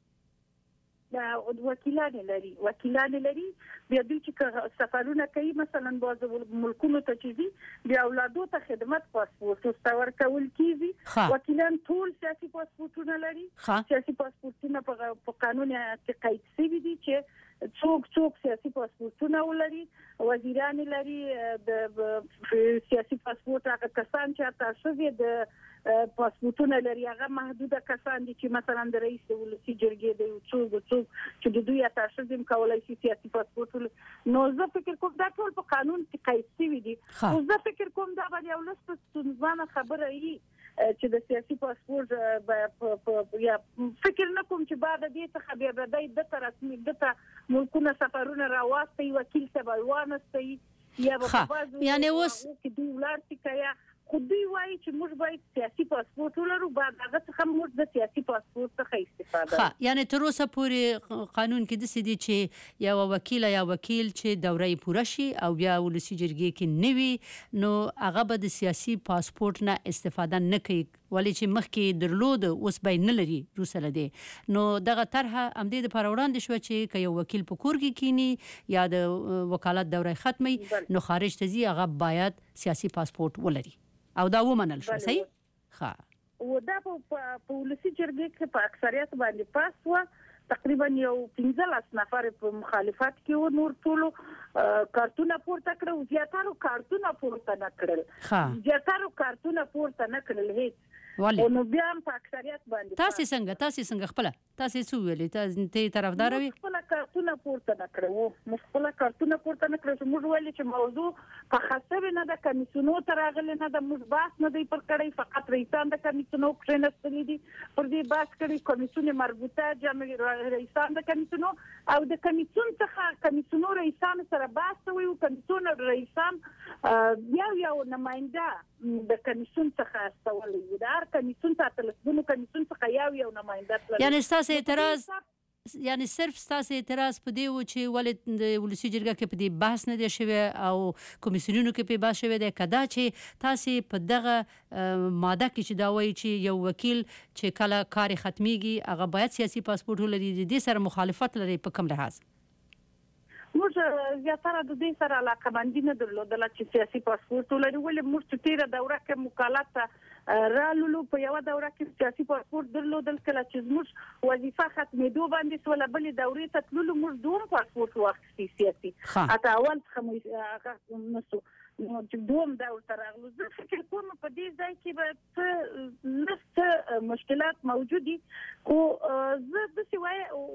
وکیلان لري وکیلان لري بیا دوی چې سفرونه کوي مثلا باز ملکونو ته چې ځي بیا اولادو ته خدمت پاسپورت ورته ورکول کېږي. وکیلان ټول سیاسي پاسپورتونه لري. سیاسي پاسپورتونه په قانون کې قید شوي دي چې څوک څوک سیاسي پاسپورتونه ولري. وزیران لري د سیاسي پاسپورت هغه کسان چې حتی شوي د پاسپورتونه لري هغه محدوده کسان دي چې مثلا د رئیس د ولسي جرګې د یو څوک څوک چې د دوی اتاشه دي کولی شي سیاسي پاسپورت. نو زه فکر کوم دا ټول په قانون کې قید شوي دي. خو زه فکر کوم دا به یو لس ستونزمنه خبره وي چې د سیاسي پاسپورت یا فکر نه کوم چې بعد دې څخه بیا به دی دته رسمي دته ملکونه سفرونه راواستوي وکیل ته به وانستوي یا به په بعضو کې دوی ولاړ شي که یا خو دوی وایي چې موږ باید سیاسي پاسپورت ولرو بعد هغه څخه موږ د سیاسي پاسپورت څخه استفاده ښه یعنې تر اوسه پورې قانون کې داسې دي چې یوه وکیله یا وکیل چې دوره یې پوره شي او بیا ولسي جرګې کې نه وي نو هغه به د سیاسي پاسپورت نه استفاده نه کوي ولې چې مخکې درلود اوس به یې نه لري وروسته له دې. نو دغه طرحه همدې دپاره وړاندې شوه چې که یو وکیل په کور کې کینی یا د وکالت دوره ختمي نو خارج ته ځي هغه باید سیاسي پاسپورت ولري او دا ومنل شو. صحیح؟ ښه و دا په ولسي جرګې کې په اکثریت باندې پاس وه تقریبا یو پنځلس نفر په مخالفت کې و، نور ټول کارتونه پورته کړو، زیاتره کارتونه پورته نه کړل زیاتره کارتونه پورته نه کړل هیڅ. نو بیا هم په اکثریت باندې تاسو څنګه تاسو څنګه خپل تاسو څه ویلې تاسو ته طرفدار وي؟ خپل کارتونه پورته نه کړو، موږ خپل کارتونه پورته نه کړو. موږ ویل چې موضوع په خاصه نه ده، کمیسیونو ته راغلی نه ده، موږ بحث نه دی پر کړی، فقط رئیسان د کمیسیونو کښېنستلي دي پر دې بحث کړی، کمیسیون مربوطه جمع رئیسان د کمیسیونو او د کمیسیون څخه کمیسیونو رئیسان سره بحث وي او کمیسیون رئیسان یو یو نماینده د کمیسیون څخه استولي دي، د هر کمیسیون څخه تلسبونو کمیسیون څخه یو یو نماینده تللی. یعنی ستاسو اعتراض یعنی صرف ستاسو اعتراض په دې و چې ولې د ولسي جرګه کې په دې بحث نه دی شوی او کمیسیونونو کې په بحث شوی دی، کدا چې تاسو په دغه ماده کې چې دا وایي چې یو وکیل چې کله کار ختمیږي هغه باید سیاسي پاسپورت ولري، د دې سره مخالفت لري په کوم لحاظ؟ موږ زیاتره د دې سره علاقمندي نه درلودله چې سیاسي پاسپورت ولري، ولې موږ چې تیره دوره کې مکالمه رالو په یو دوره کې سیاسي پاسپورت درلودل، کله چې موږ وظیفه ختمېدو باندې سوله بلې دورې ته تللو موږ دوم پاسپورت واخیستی سیاسي حتی اول څخه مو نسو نو چې دوم دور ته راغلو. زه فکر کوم په دې ځای کې به څه نفس مشکلات موجود دي، خو زه داسې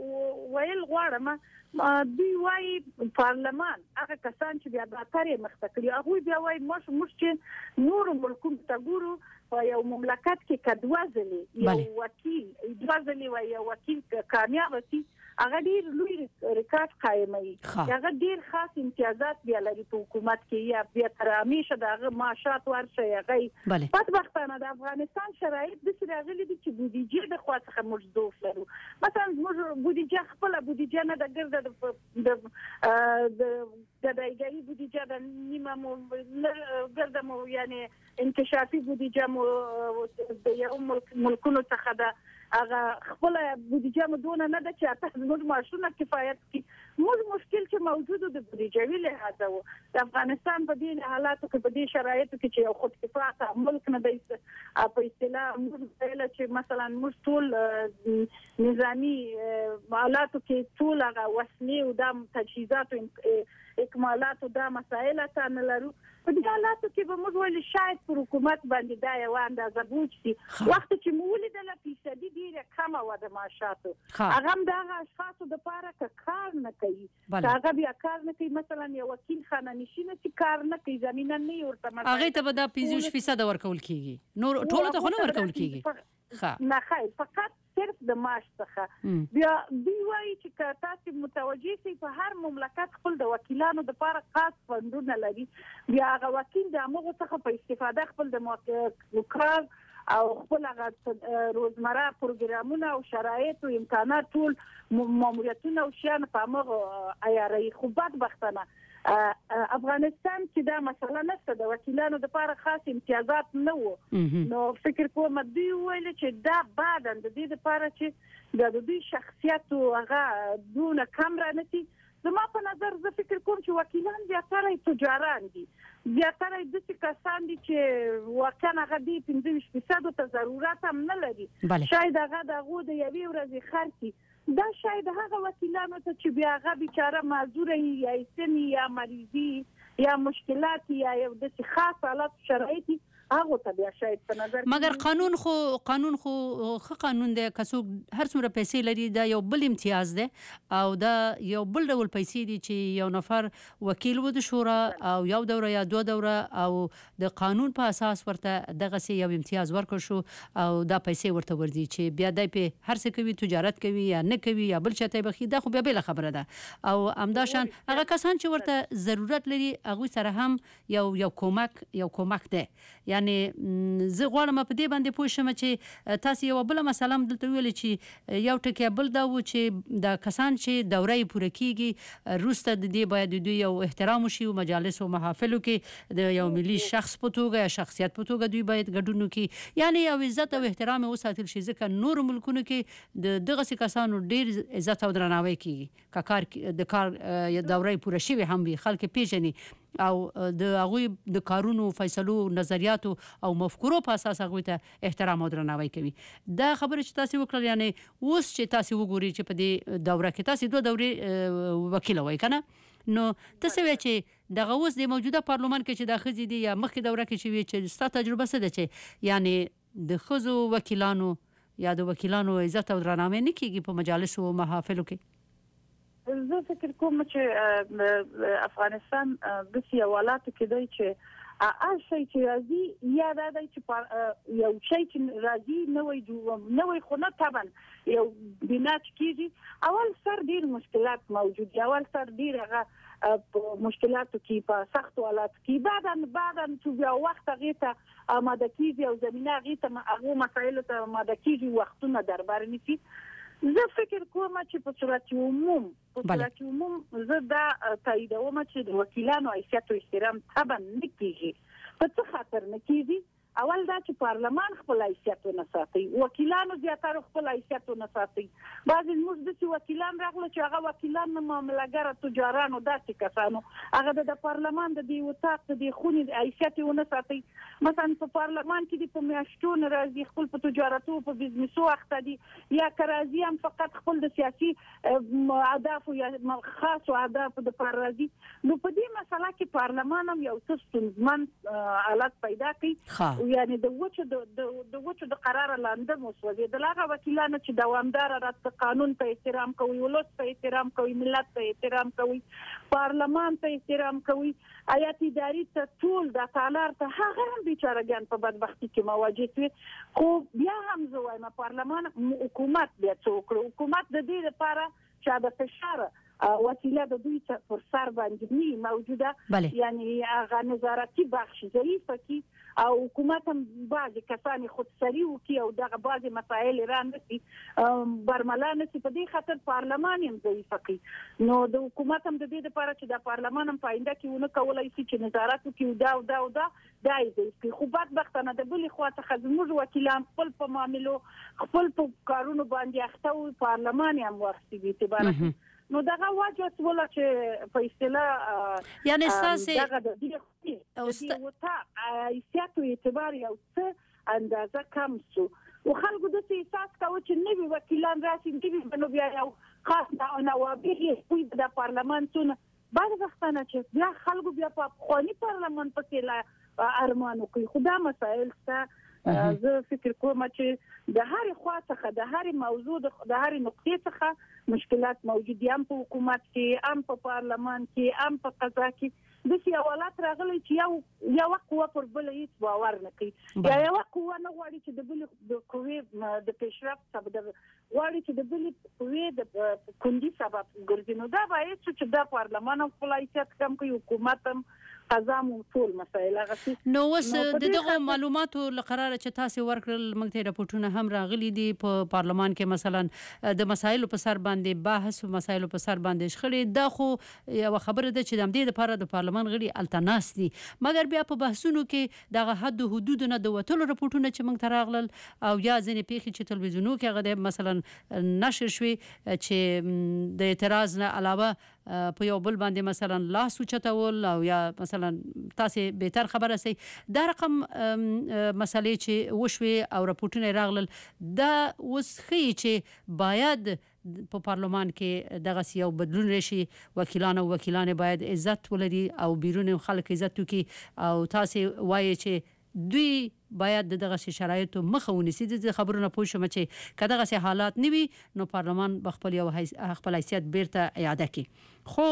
ویل غواړم دوی وایي پارلمان هغه کسان چې بیا بهتر یې مخته کړي هغوی بیا وایي موږ موږ چې نورو ملکونو ته ګورو په یو مملکت کې که دوه ځلې یو وکیل دوه ځلې وایي یو وکیل کامیابه شي هغه ډېر لوی ریکارډ قایموي، هغه ډېر خاص امتیازات بیا لري په حکومت کې، یا بیا تر همیشه د هغه معاشات ورشي. هغه بدبختانه د افغانستان شرایط داسې راغلي دي چې بودیجې د خوا څخه موږ ضعف لرو. مثلا موږ بودیجه خپله بودیجه نه ده ګرده د ګدایګري بودیجه ده، نیمه مو ګرده مو یعنی انکشافي بودیجه مو د یو ملکونو څخه ده، هغه خپله بودیجه مو دونه نه ده چې اته زموږ معاشونه کفایت کړي. موږ مشکل چې موجود د بودیجوي لحاظه و د افغانستان په دې حالاتو کې په دې شرایطو کې چې یو خودکفا ملک نه دی په اصطلاح موږ ویله چې مثلا موږ ټول نظامي آلاتو کې ټول هغه وسلې او د تجهیزاتو اکمالات او د مسایل ته نه لرو. په دې حالاتو کې به موږ ویل شاید پر حکومت باندې دا یو اندازه بوج شي. وخت چې مو ولیدله فیصدي ډېره کمه وه د معاشاتو، هغه هم د هغه اشخاصو دپاره که کار نه کوي که هغه بیا کار نه کوي، مثلا یو وکیل خانه‌نشینه چې کار نه کوي زمینه نه یې ورته هغې ته به دا پنځوس فیصده ورکول کېږي، نور ټولو ته خو نه ورکول کېږي. نه خیر، فقط صرف د معاش څخه. بیا دوی وایي چې که تاسو متوجه شئ په هر مملکت خپل د وکیلانو دپاره خاص فندونه لري، بیا هغه وکیل د هغو څخه په استفاده خپل د کار او خپل هغه روزمره پروګرامونه او شرایط او امکانات ټول ماموریتونه او شیان په هماغه عیاروي. خو بدبختانه افغانستان کې دا مسله نشته، د وکیلانو دپاره خاص امتیازات نه وو. نو فکر کوم دوی ویل چې دا بعدا د دې دپاره چې د دوی شخصیت او هغه دونه کم رانسي. زما په نظر زه فکر کوم چې وکیلان زیاتره تجاران دي، زیاتره داسې کسان دي چې واقعا هغه دې پنځه ویشت فیصدو ته ضرورت هم نه لري، شاید هغه د هغو د یوې ورځې خرڅي. دا شاید هغه وکیلانو ته چې بیا هغه بیچاره معذوره یا سمي یا مریضي یا مشکلات یا یو داسې خاص حالات شرایطي هغه ته بیا شاید په نظر مګر قانون خو قانون خو ښه قانون دی، که څوک هر څومره پیسې لري دا یو بل امتیاز دی او دا یو بل ډول پیسې دي چې یو نفر وکیل و د شورا او یو دوره یا دوه دوره او د قانون په اساس ورته دغسې یو امتیاز ورکړ شو او دا پیسې ورته ورځي چې بیا دی پې هر څه کوي، تجارت کوي یا نه کوي یا بل چاته بخي، دا خو بیا بله خبره ده. او همداشان هغه کسان چې ورته ضرورت لري هغوی سره هم یو یو کومک یو کومک دی. یعنی زه غواړم په دې باندې پوه شم چې تاسو یو بله مسله هم دلته ویلې چې یو ټکی بل دا و چې دا کسان چې دوره یې پوره کېږي وروسته د دې باید د دوی یو احترام وشي او مجالس او محافلو کې د یو ملي شخص په توګه یا شخصیت په توګه دوی باید ګډون وکړي، یعنی یو عزت او احترام یې وساتل شي، ځکه نورو ملکونو کې د دغسې کسانو ډېر عزت او درناوی کېږي که کار د کار دوره یې پوره شوې هم وي، خلک یې پېژني. او د هغوی د کارونو فیصلو نظریاتو او مفکورو په اساس هغوی ته احترام او درناوی کوي. دا خبره چې تاسو وکړل یعنی اوس چې تاسو وګورئ چې په دې دوره کې تاسو دوه دورې وکیل وای کنه نو تاسو وی چې دغه اوس د موجوده پارلمان کې چې د خزې دی یا مخکې دوره کې چې چې ستاسو تجربه څه ده چې یعنی د خزو وکیلانو یا د وکیلانو عزت او درناوی نه کیږي په مجالس او محافلو کې؟ زه فکر کوم چې افغانستان د سیاوالاتو کې دی چې هر شي چې راځي یا دا دی چې یو شي چې راځي نوې نوې خو نه طبعا یو بنات کېږي اول سر ډیر مشکلات موجود دي اول سر ډیر هغه په مشکلاتو کې په سختو حالاتو کې بعدن بعدن چې بیا وخت هغې ته آماده کېږي او زمینه هغې ته هغو مسایلو ته آماده کېږي وختونه دربار نیسي. زه فکر کوم چې په صورت عموم په صورت عموم زه دا تاییدوم چې د وکیلانو حیثیت او احترام طبعا نه کېږي. په څه خاطر نه کېږي؟ اول دا چې پارلمان خپل حیثیت ونه ساتي، وکیلانو زیاتره خپل حیثیت ونه ساتي. بعضې زموږ داسې وکیلان راغله چې هغه وکیلان نه معاملهګره تجارانو داسې کسانو هغه د پارلمان د دې اتاق د دې خونې حیثیت ونه ساتي. مثلا په پارلمان کې دي په میاشتو نه راځي خپل په تجارتو په بزنسو اخته دي یا که راځي هم فقط خپل د سیاسي اهدافو یا خاصو اهدافو دپاره راځي. نو په دې مسله کې پارلمان هم یو څه ستونزمن حالت پیدا کوي. یعنی د وچو د وچو د قرار لاندې مسوځي د هغه وکیلانو چې دوامدار راست قانون ته احترام کوي، ولس ته احترام کوي، ملت ته احترام کوي، پارلمان ته احترام کوي، ایت اداري ته ټول د تالار ته هغه هم بیچارهګان په بدبختی کې مواجه دي. خو بیا هم زه وایم پارلمان حکومت بیا څه وکړي. حکومت د دې لپاره چې د فشار وسیله د دوی پر سر باندې نه موجوده یعنی هغه نظارتي بخش ضعیف کی او حکومت هم بعض کسان خودسری وکي او دغه بعض مسائل ایران نسی برملا نسی په دې خاطر پارلمان هم ضعیف کی. نو د حکومت هم د دې لپاره چې د پارلمان هم پاینده کې ونه کولای شي چې نظارت وکي دا او دا او دا دای دی. خو بدبختانه د بلې خوا څخه زموږ وکیلان خپل په معاملو خپل په کارونو باندې اخته وي، پارلمان هم ورسي بي اعتبار. نو دغه واجه سوله چې په اصطلاح یعنی ستاسې دغه د دې او ستاسو حیثیت او اعتبار یو څه اندازه کم شو او خلکو داسې احساس کوي چې نوي وکیلان راشي نوي نو بیا یو خاص نوابغ یې د پارلمان څونه بعد وختانه چې بیا خلکو بیا په پخواني پارلمان پسې لا ارمان وکړي. خو دا مسایل شته. زه فکر کوم چې د هرې خوا څخه د هرې موضوع د هرې نقطې څخه مشکلات موجود دي، هم په حکومت کې، هم په پارلمان کې، هم په قضا کې. داسې حوالات راغلی چې یو یوه قوه پر بله هېڅ باور نه کوي یا یوه قوه نه غواړي چې د بلې د قوې د پیشرفت سبب غواړي چې د بلې قوې د کندي سبب ګرځي. نو دا باید چې دا پارلمان هم خپل حیثیت کم کوي، حکومت هم قضا مو ټول مسایل هغه. نو اوس د دغه معلوماتو له قراره چې تاسو ورکړل موږ ته راپورټونه هم راغلي دي په پارلمان کې مثلا د مسایلو په سر باندې بحث او مسایلو په سر باندې شخړې. دا خو یو خبره ده چې د دې لپاره د پارلمان غړي التناس دي، مګر بیا په بحثونو کې دغه حد او حدود نه د وټولو راپورټونه چې موږ ته راغلل او یا ځینې پیښې چې تلویزیونو کې هغه مثلا نشر شوي چې د اعتراض نه علاوه په یو بل باندې مثلا لاس اوچتول او یا مثلا تاسو بهتر خبره سي دا رقم مسلې چې وشوي او راپورټونه راغلل دا اوس ښیي چې باید په پارلمان کې دغه یو بدلون راشي. وکیلان او وکیلان باید عزت ولري او بیرون خلک عزت وکړي او تاسو وایي چې دوی باید دغه شرایطو مخه ونیسي. د خبرونه پوه شوم چې که دغه حالات نه وي نو پارلمان به خپل یو خپل حیثیت بیرته اعاده کړي. خو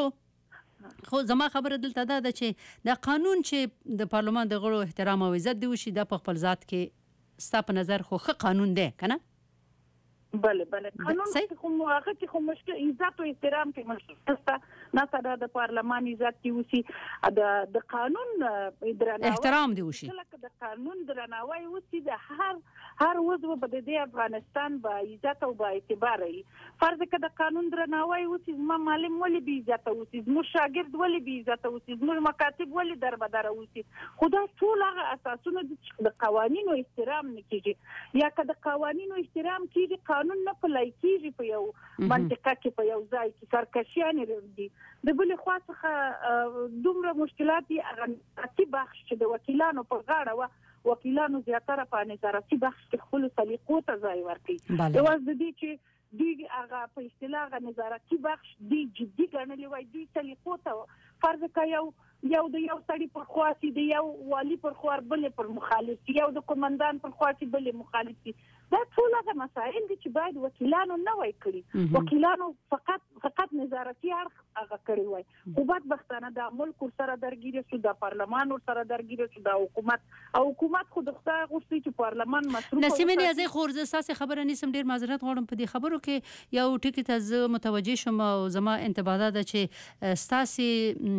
خو زما خبره دلته دا ده چې د قانون چې د پارلمان د غړو احترام او عزت دی وشي دا په خپل ذات کې ستا په نظر خو ښه قانون دی که نه؟ بله بله قانون کې خو هغه کې خو مشکل عزت او احترام کې مشکل شته نه سره د پارلمان عزت دی وسی د د قانون درناوی احترام دی وشي لکه د قانون درناوی وسی د هر هر عضو په د افغانستان با عزت او با اعتبار وي. فرض کړه د قانون درناوی وسی ما معلم ولې بي عزت وسی مو شاګرد ولې بي عزت وسی مو مکاتب ولې دربدر وسی. خدا ټول هغه اساسونه د قوانینو احترام نه کیږي یا که د قوانینو احترام کیږي قانون نه پلی کیږي په یو منطقه کې په یو ځای کې سرکشیانې دي. د بلې خوا څخه دومره مشکلات دي هغه نظارتي بخش چې د وکیلانو په غاړه وه، وکیلانو زیاتره په نظارتي بخش کې خپلو سلیقو ته ځای ورکوي. یوازې د دې چې دوی هغه په اصطلاح هغه نظارتي بخش دوی جدي ګڼلی وای، دوی سلیقو ته فرض که یو یو د یو سړي پر خوا سي، د یو والي پر خوا بلې پر مخالف سي، یو د قومندان پر خوا سي بلې مخالف سي. دا ټول هغه مسایل دي چې باید وکیلانو نه وای کړي. وکیلانو فقط فقط نظارتي اړخ هغه کړی وای. خو بدبختانه دا ملک ورسره درګیره شو، د پارلمان ورسره درګیره شو، د حکومت او حکومت خو د خدای غوښتي چې پارلمان مصروف نسیمه نیازی خو زه ساسي خبره نیسم، ډیر معذرت غواړم په دې خبرو کې یو ټکی ته زه متوجه شوم او زما انتباه ده چې ستاسي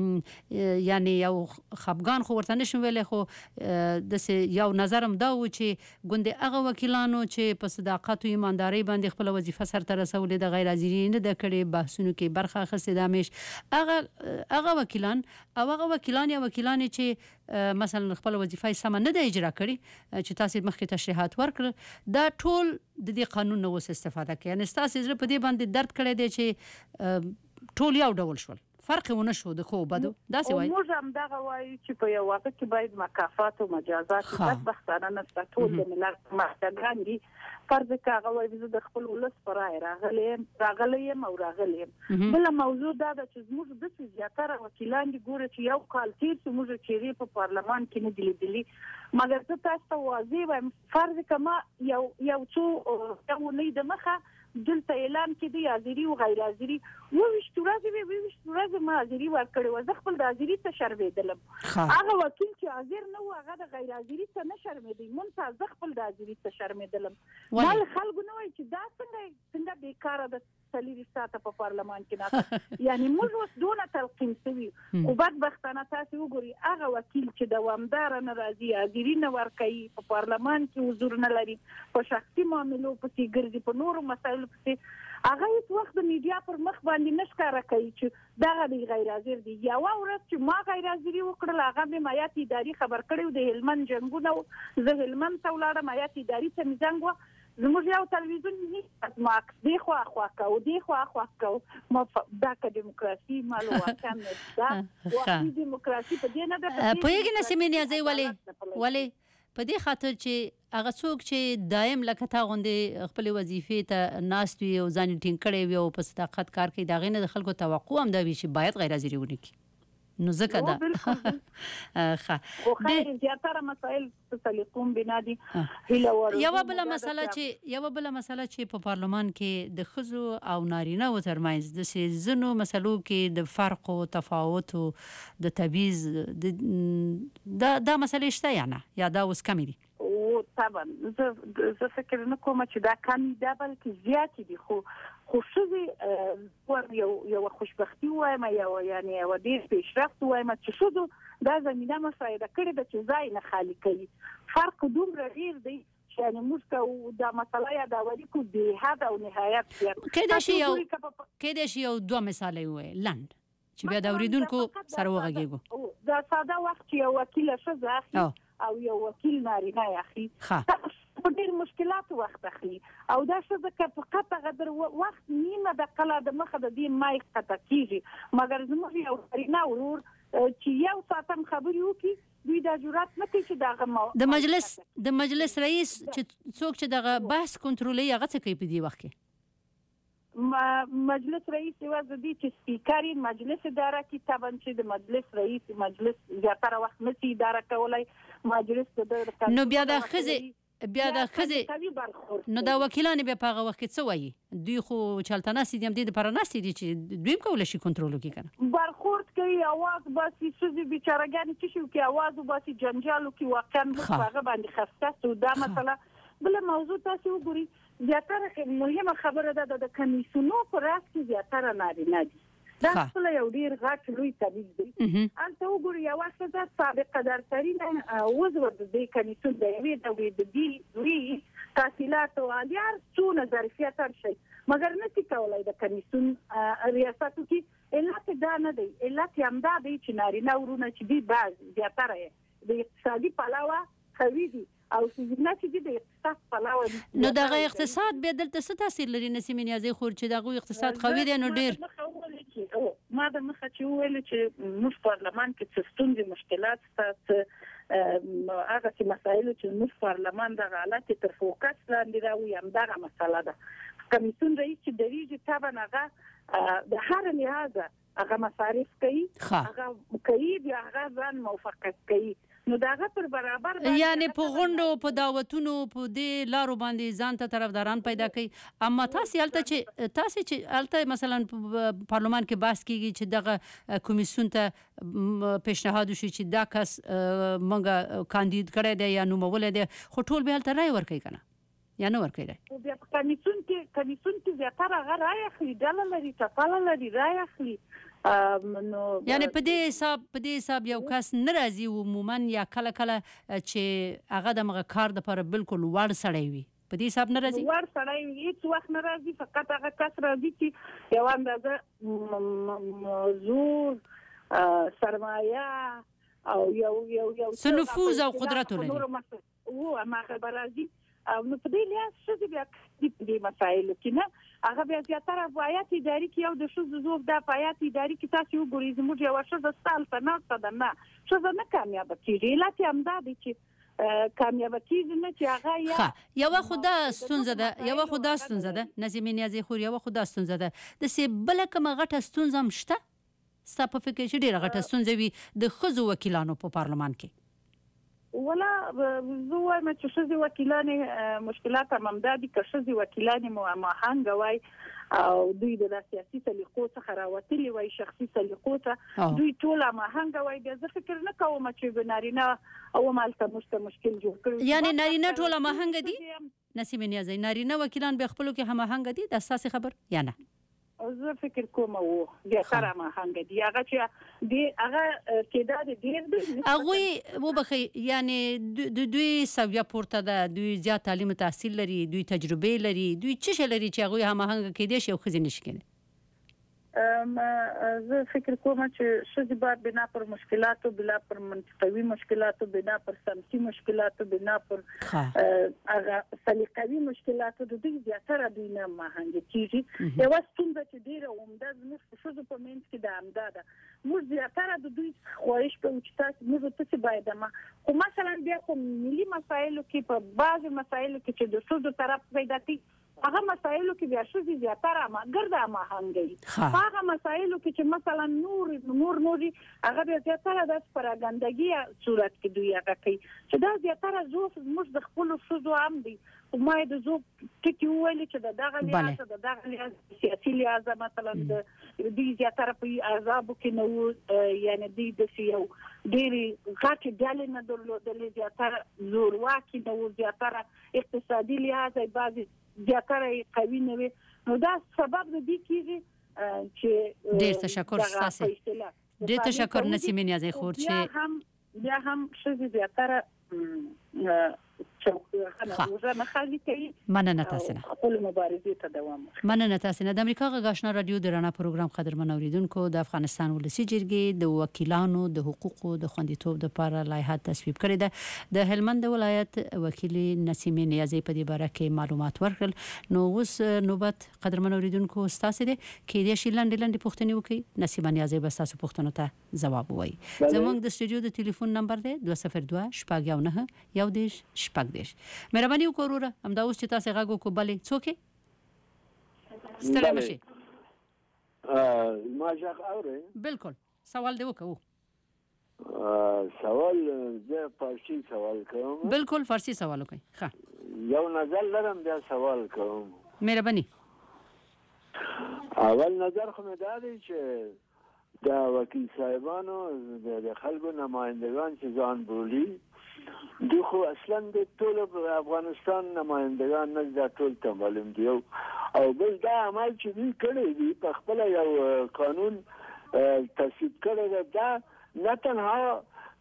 یعنی یو خفګان خو ورته نشم ویلی، خو داسې یو نظرم دا و چې ګوندې هغه وکیلانو چې په صداقت او ایماندارۍ باندې خپل وظیفه سرته رسولې، د غیر حاضري نه ده کړې، بحثونو کې برخه اخیستې، دا میش هغه هغه وکیلان او هغه وکیلان یا وکیلانې چې مثلا خپل وظیفه سمه نه ده اجرا کړې چې تاسو مخکې تشریحات ورکړل، دا ټول د دې قانون نه اوس استفاده کوي. یعنې ستاسو زړه په دې باندې درد کړی دی چې ټول یو ډول شول، فرق ونه شو د خو بدو. داسې وایي موږ هم دغه وایو چې په یو واقع کې باید مکافات او مجازات بدبختانه نشته، ټول د ملت محتاجان دي. فرض که هغه وایي زه د خپل ولس په رایې راغلی یم راغلی یم او راغلی یم. بله موضوع دا ده چې زموږ داسې زیاتره وکیلان دي ګوره چې یو کال تېر شو موږ چیرې په پارلمان کې نه دي لیدلي، مګر زه تاسو ته واضح وایم فرض که ما یو یو څو یو اونۍ دمخه دلته اعلان کېدی حاضري او غیر حاضري اووه ویشت ورځې وې اووه ویشت ورځې ما حاضري ورکړې وه. زه خپل د حاضري ته شرمېدلم. هغه وکیل چې حاضر نه و هغه د غیر حاضري ته نه شرمېدی، مونږ زه خپل د حاضري ته شرمېدلم. ما له خلکو نه وایي چې دا څنګه څنګه بیکاره ده څلېرویشت ساعته په پارلمان کې ناست. یعنې موږ اوس دونه تلقین سوي، خو بدبختانه تاسې وګورئ هغه وکیل چې دوامداره نه راځي، حاضري نه ورکوي، په پارلمان کې حضور نه لري، په شخصي معاملو پسې ګرځي، په نورو مسایلو پسې، هغه هیڅ وخت د میډیا پر مخ باندې نه ښکاره کوي چې دغه دی غیر حاضر دی. یوه ورځ چې ما غیر حاضري وکړل هغه مې مایات اداري خبر کړی و، د هلمند جنګونه و، زه هلمند ته ولاړم، مایات اداري ته مې زنګ وه، زموږ یو تلویزیون هیڅ ما دې خوا خوا کوو دې خوا خوا کوو. ما دا که ډیموکراسي مالو واقعا دا واقعي ډیموکراسي په دې نه ده. پوهېږې نسیمې نیازۍ ولې ولې په دې خاطر چې هغه څوک چې دایم لکه تا غوندې خپلې وظیفې ته ناست وي او ځان یې ټینګ کړی وي او په صداقت کار کوي، د هغې نه د خلکو توقع هم دا وي چې باید غیر حاضري ونه کړي. نو ځکه دا خو خیر زیاتره مسایل په سلیقوم بنا دي. یوه بله مسله چې یوه بله مسله چې په پارلمان کې د ښځو او نارینهو ترمنځ داسې ځینو مسلو کې د فرق او تفاوت او د تبعیض دا دا مسلې شته یا نه، یا دا اوس کمې دي؟ او طبعا زه فکر نه کوم چې دا کمې ده بلکې زیاتې دي. خو خو ښځې یو یوه خوشبختي ووایم یو یعنې یوه ډېر پیشرفت ووایم چې ښځو دا زمینه مساعده کړې ده چې ځای نه خالي کوي. فرق دومره ډېر دی چې یعنې موږ که دا مسله یادولي کړو بې حد او نهایت زیات. کیدای شي یو دوه مثاله ووایې لنډ چې بیا د اورېدونکو سره وغږېږو. دا ساده وخت چې یو وکیله ښځه اخلي او یو وکیل نارینه اخلي په ډېر مشکلاتو وخت اخلي، او دا ښځه که په قطع قدر وخت نیمه دقیقه د مخه د دې مایک قطع کېږي، مګر زموږ یو نارینه ورور چې یو ساعت هم خبرې وکړي دوی دا جرات نه کوي چې دغه د مجلس د مجلس رئیس چې څوک چې دغه بحث کنټرولوي هغه څه کوي په دې وخت کې؟ مجلس رئیس یوازې دی چې سپیکر یې مجلس اداره کوي. طبعا چې د مجلس رئیس مجلس زیاتره وخت نشي اداره کولی، مجلس د نو بیا د ښځې بیا د ښځې نو دا وکیلان بیا په هغه وخت کې څه وایي؟ دوی خو چلته ناستې دي، هم دې دپاره ناستې دي چې دوی هم کولی شي کنټرول وکړي که نه؟ برخورد کوي، اواز باسي، ښځې بیچارهګانې څه شي وکړي، اواز وباسي، جنجال وکړي. واقعا موږ په هغه باندې خسته سو. دا مسله بله موضوع تاسې وګورئ، زیاتره مهمه خبره ده د کمیسیونو په راس کې زیاتره نارینه دي. دا خپله یو ډېر غټ لوی تبعیض دی. هلته وګورئ یوه ښځه سابقه دارترینه عضو د دې کمیسیون د یوې دورې د دې دوی تحصیلات او عالي هر څونه ظرفیت هر شی، مګر نه شي کولی د کمیسیون ریاست وکړي. علت دا نه دی، علت یې همدا دی چې نارینه ورونه چې دي بعض زیاتره د اقتصادي پلوه قوي دي او سیزنه چې د اقتصاد پلاوه نو دغه اقتصاد به دلته څه تاثیر لري نسیم نیازی خور چې دغه اقتصاد قوي دی نو ډیر ما د مخه چې ویل چې موږ پارلمان کې څه ستونزې مشکلات ستاسو هغه چې مسایل چې موږ پارلمان د حالت تر فوکس لاندې راوي هم دغه مسله ده کمیسیون رئیس چې دریږي طبعا هغه د هر لحاظ هغه مصارف کوي هغه کوي بیا هغه ځان موافقت کوي نو داغه پر برابر یعنی په غونډو په دعوتونو په دې لارو باندې ځان ته طرفداران پیدا کوي اما تاسو هلته چې تاسو چې هلته مثلا پارلمان کې بحث کیږي چې دغه کمیسیون ته پیشنهاد وشي چې دا کس مونږه کاندید کړی دی یا نومول دی خو ټول به هلته رای ورکوي کنه یا نه ورکوي او بیا کمیسیون کې کمیسیون کې زیاتره هغه رای اخلي ډله لري ټاکل لري رای اخلي نو یعنی په دې حساب په دې حساب یو کس ناراضي عموما یا کله کله چې هغه د مغه کار د پر بالکل وړ سړی وي په دې حساب ناراضي وړ سړی وي هیڅ وخت ناراضي فقط هغه کس راضي چې یو اندازه موضوع سرمایه او یو یو یو نفوذ او قدرت لري او هغه برازي او نو په دې لحاظ چې بیا دې مسایل کې نه هغه بیا زیاتره فعالیت اداري کې یو د شوز زوف د فعالیت اداري کې تاسو وګورئ زموږ یو شوز ستال ته نه ستده نه شوز نه کامیاب کیږي لاته امدا دي چې کامیاب کیږي نه چې هغه یا یو خدا ستونزه ده یو خدا ستونزه ده نظیم نیازی خور یو خدا ستونزه ده د سی بل کوم غټه ستونزه مشته ستا په فکر چې ډیره غټه ستونزه وي د خزو وکیلانو په پارلمان کې ولا زه وایم چې شذي وکیلان مشکلات همدادي که شذي وکیلان ما هنګ وای او دوی د سیاسي سلیقو څخه راوتلي وای شخصي سلیقو ته دوی ټول ما هنګ وای د زه فکر نه کوم چې نارینه او مالته مشته مشکل جوړ کړي یعنی نارینه ټول ما هنګ دي نسیم نیازی نارینه وکیلان به خپل کې هم هنګ دي د اساس خبر یا نه زه فکر کوم او بیا سره ما هنګ دی هغه چې دی هغه کېدا دی ډیر دی هغه وبخي یعنی د دوی سویا پورته ده دوی زیات تعلیم تحصیل لري دوی تجربه لري دوی څه لري چې هغه هم هنګ کېدې شي او خزینه شي ام زه فکر کوم چې شذ بار بنا پر مشکلاتو بلا پر منطقوي مشکلاتو بنا پر سمسي مشکلاتو بنا پر هغه سلیقوي مشکلاتو د دې زیاتره دوی نه مهنګ کیږي یو څنګه چې ډیره عمده زموږ شذ په منځ کې د امداده موږ زیاتره د دوی خواهش په وچتاس موږ ته باید ما خو مثلا بیا کوم ملي مسایلو کې په بعض مسایلو کې چې د شذ طرف پیدا کی هغه مسایلو کې بیا شذ زیاتره ما ګرځا ما هنګي هغه مسایلو کې چې مثلا نور نور نوري هغه بیا زیاتره د پراګندګي صورت کې دوی هغه کوي چې دا زیاتره زوف موږ د خپل شذ هم دي او ما د زوف ټکی ویل چې دغه لحاظ دغه لحاظ سیاسي لحاظ مثلا د دې زیاتره په عذاب کې نو یعنی دې د سیو ډېری غاټي ډالې نه درلودلې زیاتره زور واکي نو زیاتره اقتصادي لحاظ بعضي زیاتره قوي نه وي نو دا سبب دې کیږي چې ډېر تشکر تاسو ډېر تشکر نسیم نیازی خور چې هم بیا هم شذ زیاتره مننه تاسو نه خپل مبارزې ته دوام مننه تاسو نه د امریکا غږ آشنا رادیو د رڼا پروګرام قدرمن اوریدونکو د افغانستان ولسی جرګې د وکیلانو د حقوقو د خوندیتوب لپاره لایحه تصویب کړې ده د هلمند ولایت وکیل نسیم نیازی په دې باره کې معلومات ورکړل نو اوس نوبت قدرمن اوریدونکو تاسو دې کې د شیلند لاندې پوښتنه وکړي نسیم نیازی به تاسو پوښتنه ته جواب وایي زموږ د سټوډیو د ټلیفون نمبر دی دوه صفر دوه شپږ یو نه یو دیش شپږ دیش مهرباني وکړه همدا اوس چې تاسو غاګو کو بلې څوک ستړی مشي ما ځخ اوري بالکل سوال دی وکړو سوال زه فارسی سوال کوم بالکل فارسی سوال وکړئ ښه یو نظر لرم بیا سوال کوم مهرباني اول نظر خو مې دا دی چې دا وکیل صاحبانو د خلکو نمایندگان چې ځان بولي دو خو اصلا د ټول افغانستان نمایندگان نه دا ټول ته معلوم دی او بل دا عمل چې دوی کړی دی په خپل یو قانون تصویب کړی دا نه تنها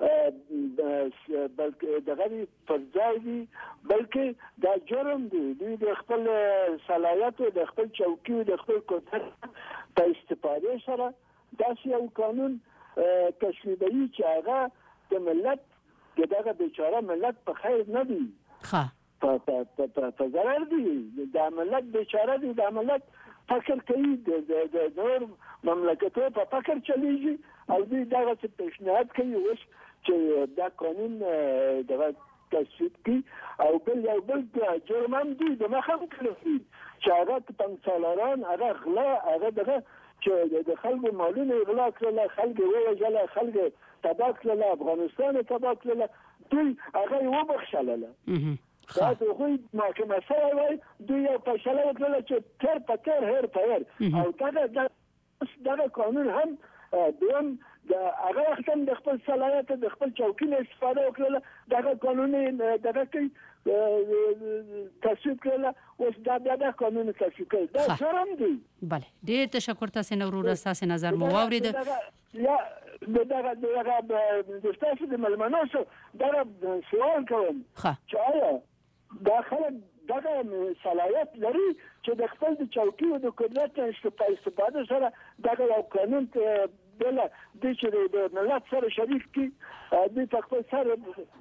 بلکې دغه پر ځای دی بلکې دا جرم دی دوی د خپل صلاحیت او د خپل چوکۍ او د خپل قدرت په استفاده سره داسې یو قانون تصویبوي چې هغه د ملت چې دغه بیچاره ملت په خیر نه دی ښه په ضرر دی دا ملت بیچاره دی دا ملت فکر کوي د نور مملکتونو په فکر چلیږي او دوی دغه څه پیشنهاد کوي اوس چې دا قانون دغه تصویب کړي او بل یو بل جرم هم دوی د مخه وکړي چې هغه پنځلاران هغه غلا هغه دغه چې د خلکو مالونه غلا کړل خلک ووژل خلک تباه کړل افغانستان تباه کړل دوی هغه وبخښل دا د هغوی محکمه سره وای دوی یو فیصله وکړله چې تر په تر هر په هر او دغه دغه قانون هم دویم د هغه وخت هم د خپل صلاحیت د خپل چوکۍ نه استفاده وکړله دغه قانون دغه کوي تصویب کړله اوس دا بیا د قانون تصویب کړل دا جرم دی. بله ډېر تشکر تاسې نه وروره ستاسې نظر مو واورېد. یا دغه دغه د ستاسو د ملمناسو دغه سوال کوم چې آیا دا خلک دغه صلاحیت لري چې د خپل د چوکۍ او د قدرت استفاده سره دغه یو قانون بل د چې د ملت سره شریک کی د خپل سره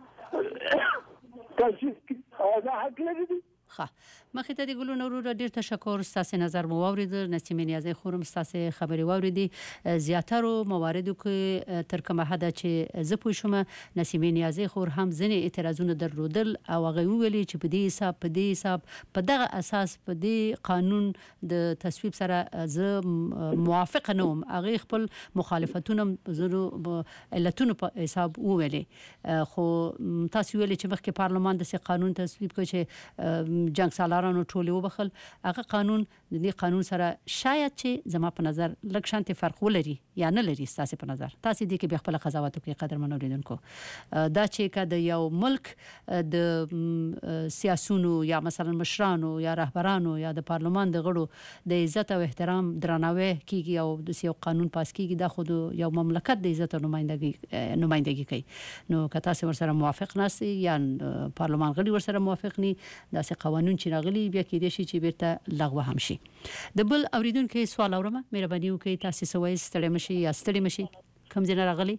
تاسیس کی هغه حق لري. ښه مخې ته د ګلو وروره ډېر تشکر ستاسې نظر مو واورېد. نسیمې نیازۍ خورم ستاسې خبرې واورېدې. زیاترو مواردو کې تر کومه حده چې زه پوه شوم نسیمې نیازۍ خور هم ځینې اعتراضونه درلودل او هغه وویلې چې په دې حساب په دې حساب په دغه اساس په دې قانون د تصویب سره زه موافقه نه وم. هغې خپل مخالفتونه زرو علتونو په حساب وویلې خو تاسو ویلې چې مخکې پارلمان داسې قانون تصویب کړ چې جنگ سالارانو ټولې وبخل هغه قانون د دې قانون سره شاید چې زما په نظر لږ شانتي فرق ولري یا نه لري ستاسو په نظر تاسو دې کې به خپل قضاوت وکړئ قدرمن اوریدونکو. دا چې کله یو ملک د سیاسيونو یا مثلا مشرانو یا رهبرانو یا د پارلمان د غړو د عزت او احترام درناوی کیږي او د یو قانون پاس کیږي دا خود یو مملکت د عزت او نمائندګي نمائندګي کوي نو که تاسو ورسره موافق ناسئ یا پارلمان غړي ورسره موافق ني دا قانون چې راغلي بیا کې دي چې بیرته لغوه هم شي. د بل اوریدونکو سوال اورم مهرباني وکړئ تاسو سوي ستړي مشي یا ستړي مشي کوم ځای راغلي؟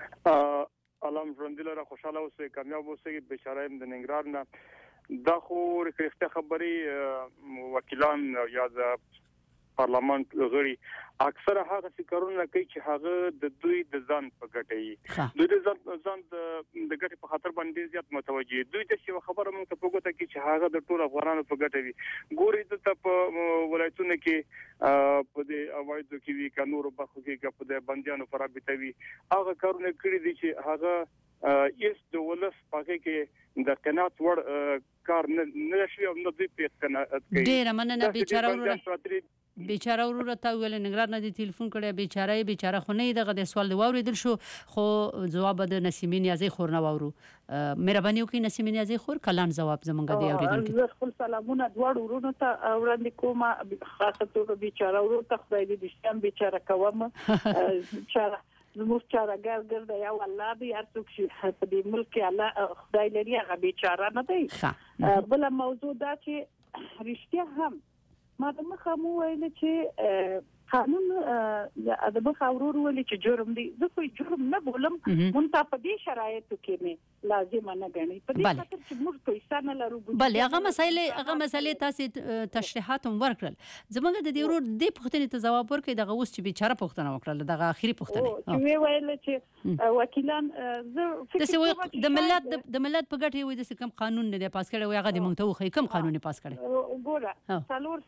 الحمدلله خوشاله اوسئ کامیاب اوسئ بیچاره يم د ننګرهار نه دا خو رښتیا خبري وکیلان یا د پارلمان غړي اکثره هغه فکرونه کوي چې هغه د دوی د ځان په ګټي دوی د ځان د ګټي په خاطر باندې زیات متوجي دوی ته څه خبره مونږ ته پوګه کې چې هغه د ټول افغانانو په ګټه وي ګوري د په ولایتونو کې په دې اوایدو کې وی قانون په خو کې په دې بنديانو فرابطه وي هغه کارونه کړی دي چې هغه ایس د ولس پاکه کې د قناعت ور کار نه شي او نه دوی په قناعت کوي. ډیر مننه بیچاره ورور بیچاره ورور ته ویل نګران نه دی ټلیفون کړی بیچاره بیچاره خو نه دغه د سوال دی واوریدل شو خو جواب د نسیمې نیازۍ خور نه واورو. مهرباني وکړئ نسیمې نیازۍ خور کلان جواب زمونږ دی اوریدونکو. زه خپل سلامونه دواړو ورونو ته وړاندې کوم خاصه توګه بیچاره ورور ته خدای دې دشتم بیچاره کوم بیچاره زموږ چارهګر ګرځي یا الله دې هر څوک شي په دې ملک الله خدای لري هغه بیچاره نه دی. بل موضوع دا چې رښتیا هم ما د مخه مو ویل چې قانون د مخه ورور ویل چې جرم دی زه خو جرم نه بولم مونږ ته په دې شرایطو کې مې لازم نه غني په دې خاطر چې موږ پیسې نه لرو. بله هغه مسایل هغه مسایل تاسو تشریحات هم ورکړل زمونږ د دې ورور دې پوښتنې ته جواب ورکړي دغه اوس چې بیچاره پوښتنه وکړل دغه اخیری پوښتنه وی ویل چې وکیلان زه فکر د ملت د ملت په ګټه وي د کوم قانون نه دی پاس کړی وي هغه د مونږ ته وخی کوم قانون پاس کړی ګوره څلور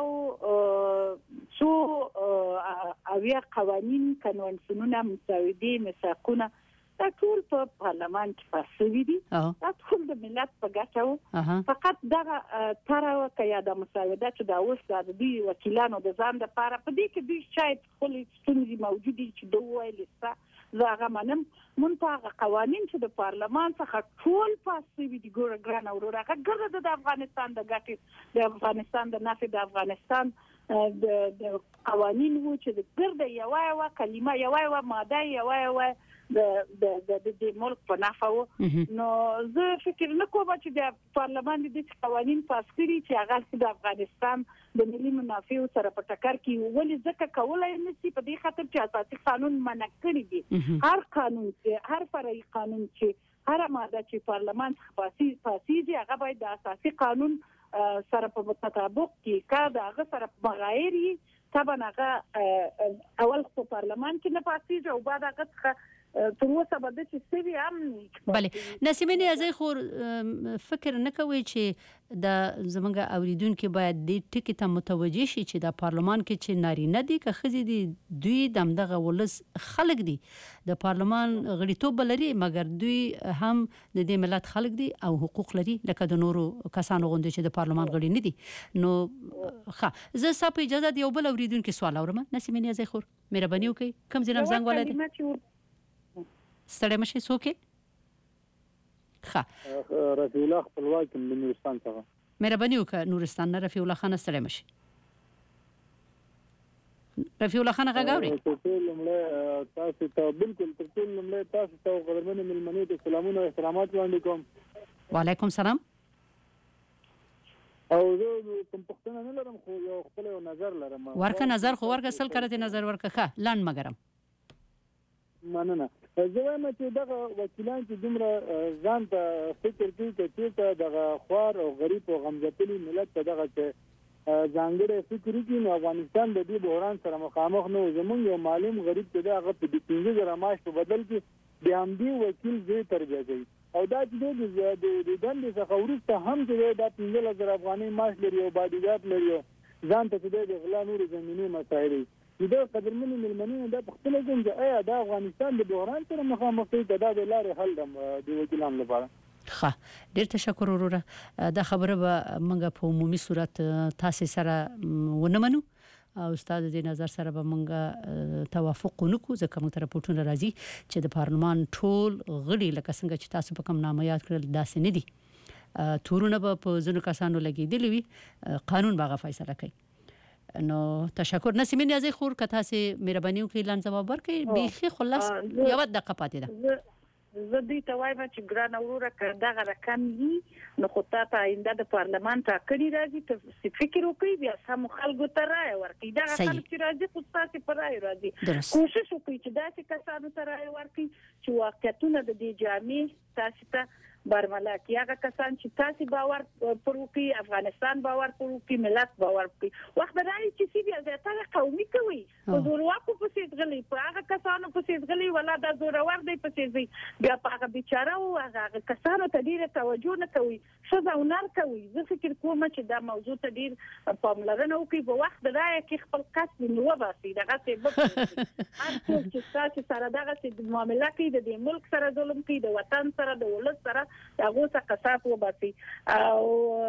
سوه څو اویا قوانین کنوانسیونونه مساوي میثاقونه دا ټول په پارلمان کې پاس شوي دي دا ټول د ملت په ګټه وو فقط دغه تره وکړه د مساوده چې دا اوس د دې وکیلانو د ځان لپاره په دې کې دوی شاید خپل ستونزې موجودې چې دوی ویل ستا زه هغه منم مونږ هغه قوانین چې د پارلمان څخه ټول پاس شوي دي ګوره ګرانه وروره هغه ګرده د افغانستان د ګټې د افغانستان د نفع د افغانستان د قوانین وو چې د ګرده یوه یوه کلمه یوه یوه ماده یوه یوه د د د ملک په نفع وو نو زه فکر نه کوم چې د پارلمان د قوانین پاس کړي چې هغه د افغانستان د ملي منافع سره په ټکر کې ولې ځکه کولای نشي په دې خاطر چې اساسي قانون منع کړی دی هر قانون چې هر فرعي قانون چې هر ماده چې پارلمان پاسیږي هغه باید د اساسي قانون سره په مطابق کې کا د هغه سره مغایر طبعا هغه اول خو پارلمان کې نه پاسیږي او بعد هغه تر اوسه به د چې سوي هم بله نسیمه نیازی خو فکر نه کوي چې د زمونږ اوریدونکو باید د ټکی ته متوجه شي چې د پارلمان کې چې نارینه دي که ښځې دي دوی دمدغه ولس خلک دي د پارلمان غړیتوب لري مګر دوی هم د دې ملت خلک دي او حقوق لري لکه د نورو کسانو غوندې چې د پارلمان غړي نه دي نو ښه زه ستا په اجازه د یو بل اوریدونکو سوال اورم نسیمه نیازی خور مهرباني وکړئ کوم ځای نه زنګ ولرئ ستړی مشي څوک ښه رفیع الله خپلواک د نورستان څخه مهرباني وکړه نورستان نه رفیع الله خان ستړی مشي رفیع الله خان غږ اوري ټول لمړی تاسو ته بالکل ټول لمړی تاسو ته قدرمن ملمنې د سلامونه او احترامات وړاندې کوم وعلیکم السلام او زه کوم پښتنه نه لرم خو یو خپل نظر لرم ورکه نظر خو ورکه سل کړه نظر ورکه ښه لاند مګرم مننه زه وایم چې دغه وکیلان چې دومره ځان ته فکر کوي چې چېرته دغه خوار او غریب او غمځپلي ملت ته دغه چې ځانګړی فکر وکړي نو افغانستان د دې بحران سره مخامخ نه و زمونږ یو معلوم غریب چې دی هغه په پنځه زره معاش په بدل کې د همدې وکیل ځای تربیه کوي او دا چې دی د دندې څخه وروسته هم چې دی دا پنځلس زره افغانۍ معاش لري او باډیګارډ لري ځان ته چې دی د غلا نورې زمینې مسایل دا قدرمنو ملمنینو دا پختنه کوم چې آیا دا افغانستان د بحران سره مخامخ دی دا د لارې حل د وکیلانو لپاره ښه ډېر تشکر وروره دا خبره به موږ په عمومي صورت تاسو سره ونه منو او استاد د نظر سره به موږ توافق نکو ځکه موږ ته راپورټونه راځي چې د پارلمان ټول غړي لکه څنګه چې تاسو په کوم نامه یاد کړل داسې نه دي تورونه به په ځینو کسانو لګېدلي وي قانون به هغه فیصله کوي نو تشکر نسیمه نیازی خور که تاسو مهرباني وکړئ لاند جواب ورکړئ بیخي خلاص یو دقیقه پاتې ده زه دې ته وایم چې ګران اوروره که دغه رقم وي نو خو تا ته آینده د پارلمان ټاکنې راځي ته فکر وکړئ بیا سمو خلکو ته رایه ورکړئ دغه خلک چې راځي خو ستاسې په رایه راځي کوشش وکړئ چې داسې کسانو ته رایه ورکړئ چې واقعیتونه د دې جامع تاسو ته برملا کی هغه کسان چې تاسو باور پر وکړي افغانستان باور پر وکړي ملت باور وکړي وخت راځي چې سی بیا زیاتره قومي کوي او زورواکو په څیر غلي په هغه کسانو په څیر غلي ولا د زورور دی په څیر بیا په هغه بیچاره او هغه کسانو ته ډیره توجه نه کوي ښځه او نر کوي زه فکر کوم چې دا موضوع ته ډیر پاملرنه وکړي په وخت راځي کې خپل قصد نو وباسي دغه څه به هر څوک چې تاسو سره دغه څه معاملې کوي د دې ملک سره ظلم کوي د وطن سره د ولس سره هغه څه قصاص وباسي او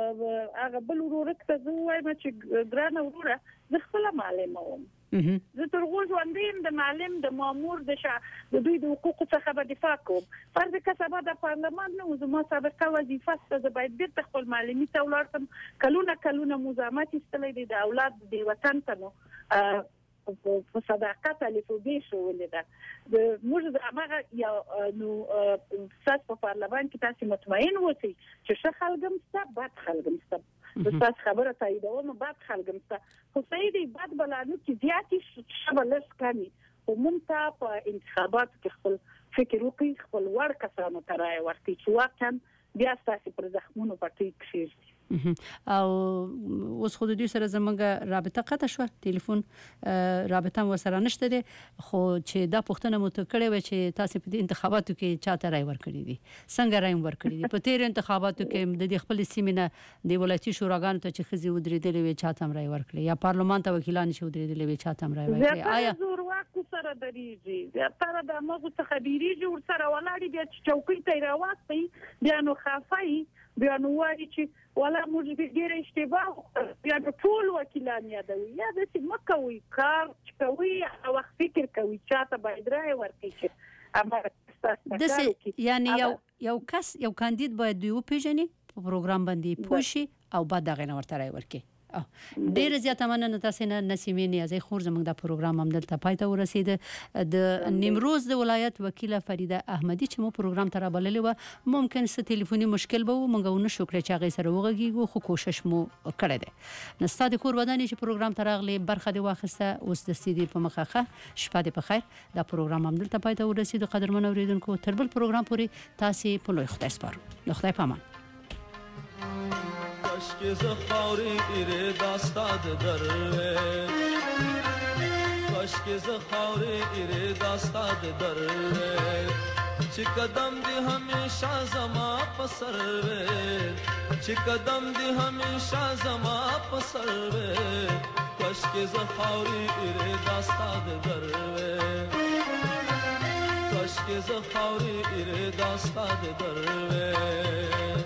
هغه بل ورور ته زه وایم چې ګران وروره زه خپل معلم وم زه تر اوسه ژوندیم د معلم د مامور د شا د دوی د حقوقو څخه به دفاع کوم فرض کسبه د پارلمان نه زما سابقه وظیفه ست باید بیرته خپل معلمي ته ولاړم کلونه کلونه مزاحمت استلې دي د اولاد د وطن ته په صداقت الفوبې شوولې ده د موږ د هغه یو نو سات په پارلمان کې تاسو مطمئن اوسئ چې ښه خلګم ست بد خلګم ست د تاسو خبره تاییدوم بد خلګم ست خو سیدی بد بلانو کې زیاتې شبه لږ کمی او مونږ ته په انتخاباتو کې خپل فکر وکړي خپل وړ کسانو ته رایه ورکړي چې واقعا بیا تاسو پر زخمونو پټي کښېږدي او اوس خو د دوی سره زموږ رابطه قطع شو ټلیفون رابطه مو سره نشته دي خو چې دا پښتنه مو ته کړې و چې تاسو په انتخاباتو کې چاته رای ورکړي دي څنګه رای ورکړي دي په تیر انتخاباتو کې د خپل سیمینه د ولایتي شوراګانو ته چې خزي ودرېدلې وي چاته رای ورکړي یا پارلمان ته وکیلان شي ودرېدلې وي چاته رای ورکړي آیا زورواکو سره درېږي تر د موږ څخه خبريږي ور سره ولاړی بیا چې چوکۍ ته راوځي بیا نو خافای بیا نو وایي چې ولا موږ ډېر اشتباه بیا ټول وکیلان یادوي یا د چې مکوي کار کوي او فکر کوي چاته باید رای ورکړي چې امر د یعنی یو یو کس یو کاندید باید یو پیژني په پروګرام باندې پوښي او بعد دغه نور ترای ورکړي ډیر زیاته مننه تاسو نه نسیمه نیازی خور زموږ د پروګرام هم دلته پای ته ورسید. د نیمروز د ولایت وکیله فریده احمدی چې مو پروګرام ته رابللې و ممکن څه ټلیفوني مشکل به مونږ ونه شو کړی چې هغه سره وغږیږو خو کوشش مو کړی دی. نو ستاسو کور ودانې چې پروګرام ته راغلی برخه دی واخسته اوس د سیدي په مخه شپه دې په خیر. دا پروګرام هم دلته پای ته ورسید. قدرمن اوریدونکو تر بل پروګرام پورې تاسو په لوی خدای سپارو. د خدای پامان. که زخاری ایره داستاد دروه کاش که زخاری ایره داستاد دروه چه قدم دی همیشه زما پسر وه چه قدم دی همیشه زما پسر وه کاش که زخاری ایره داستاد دروه کاش که زخاری ایره داستاد دروه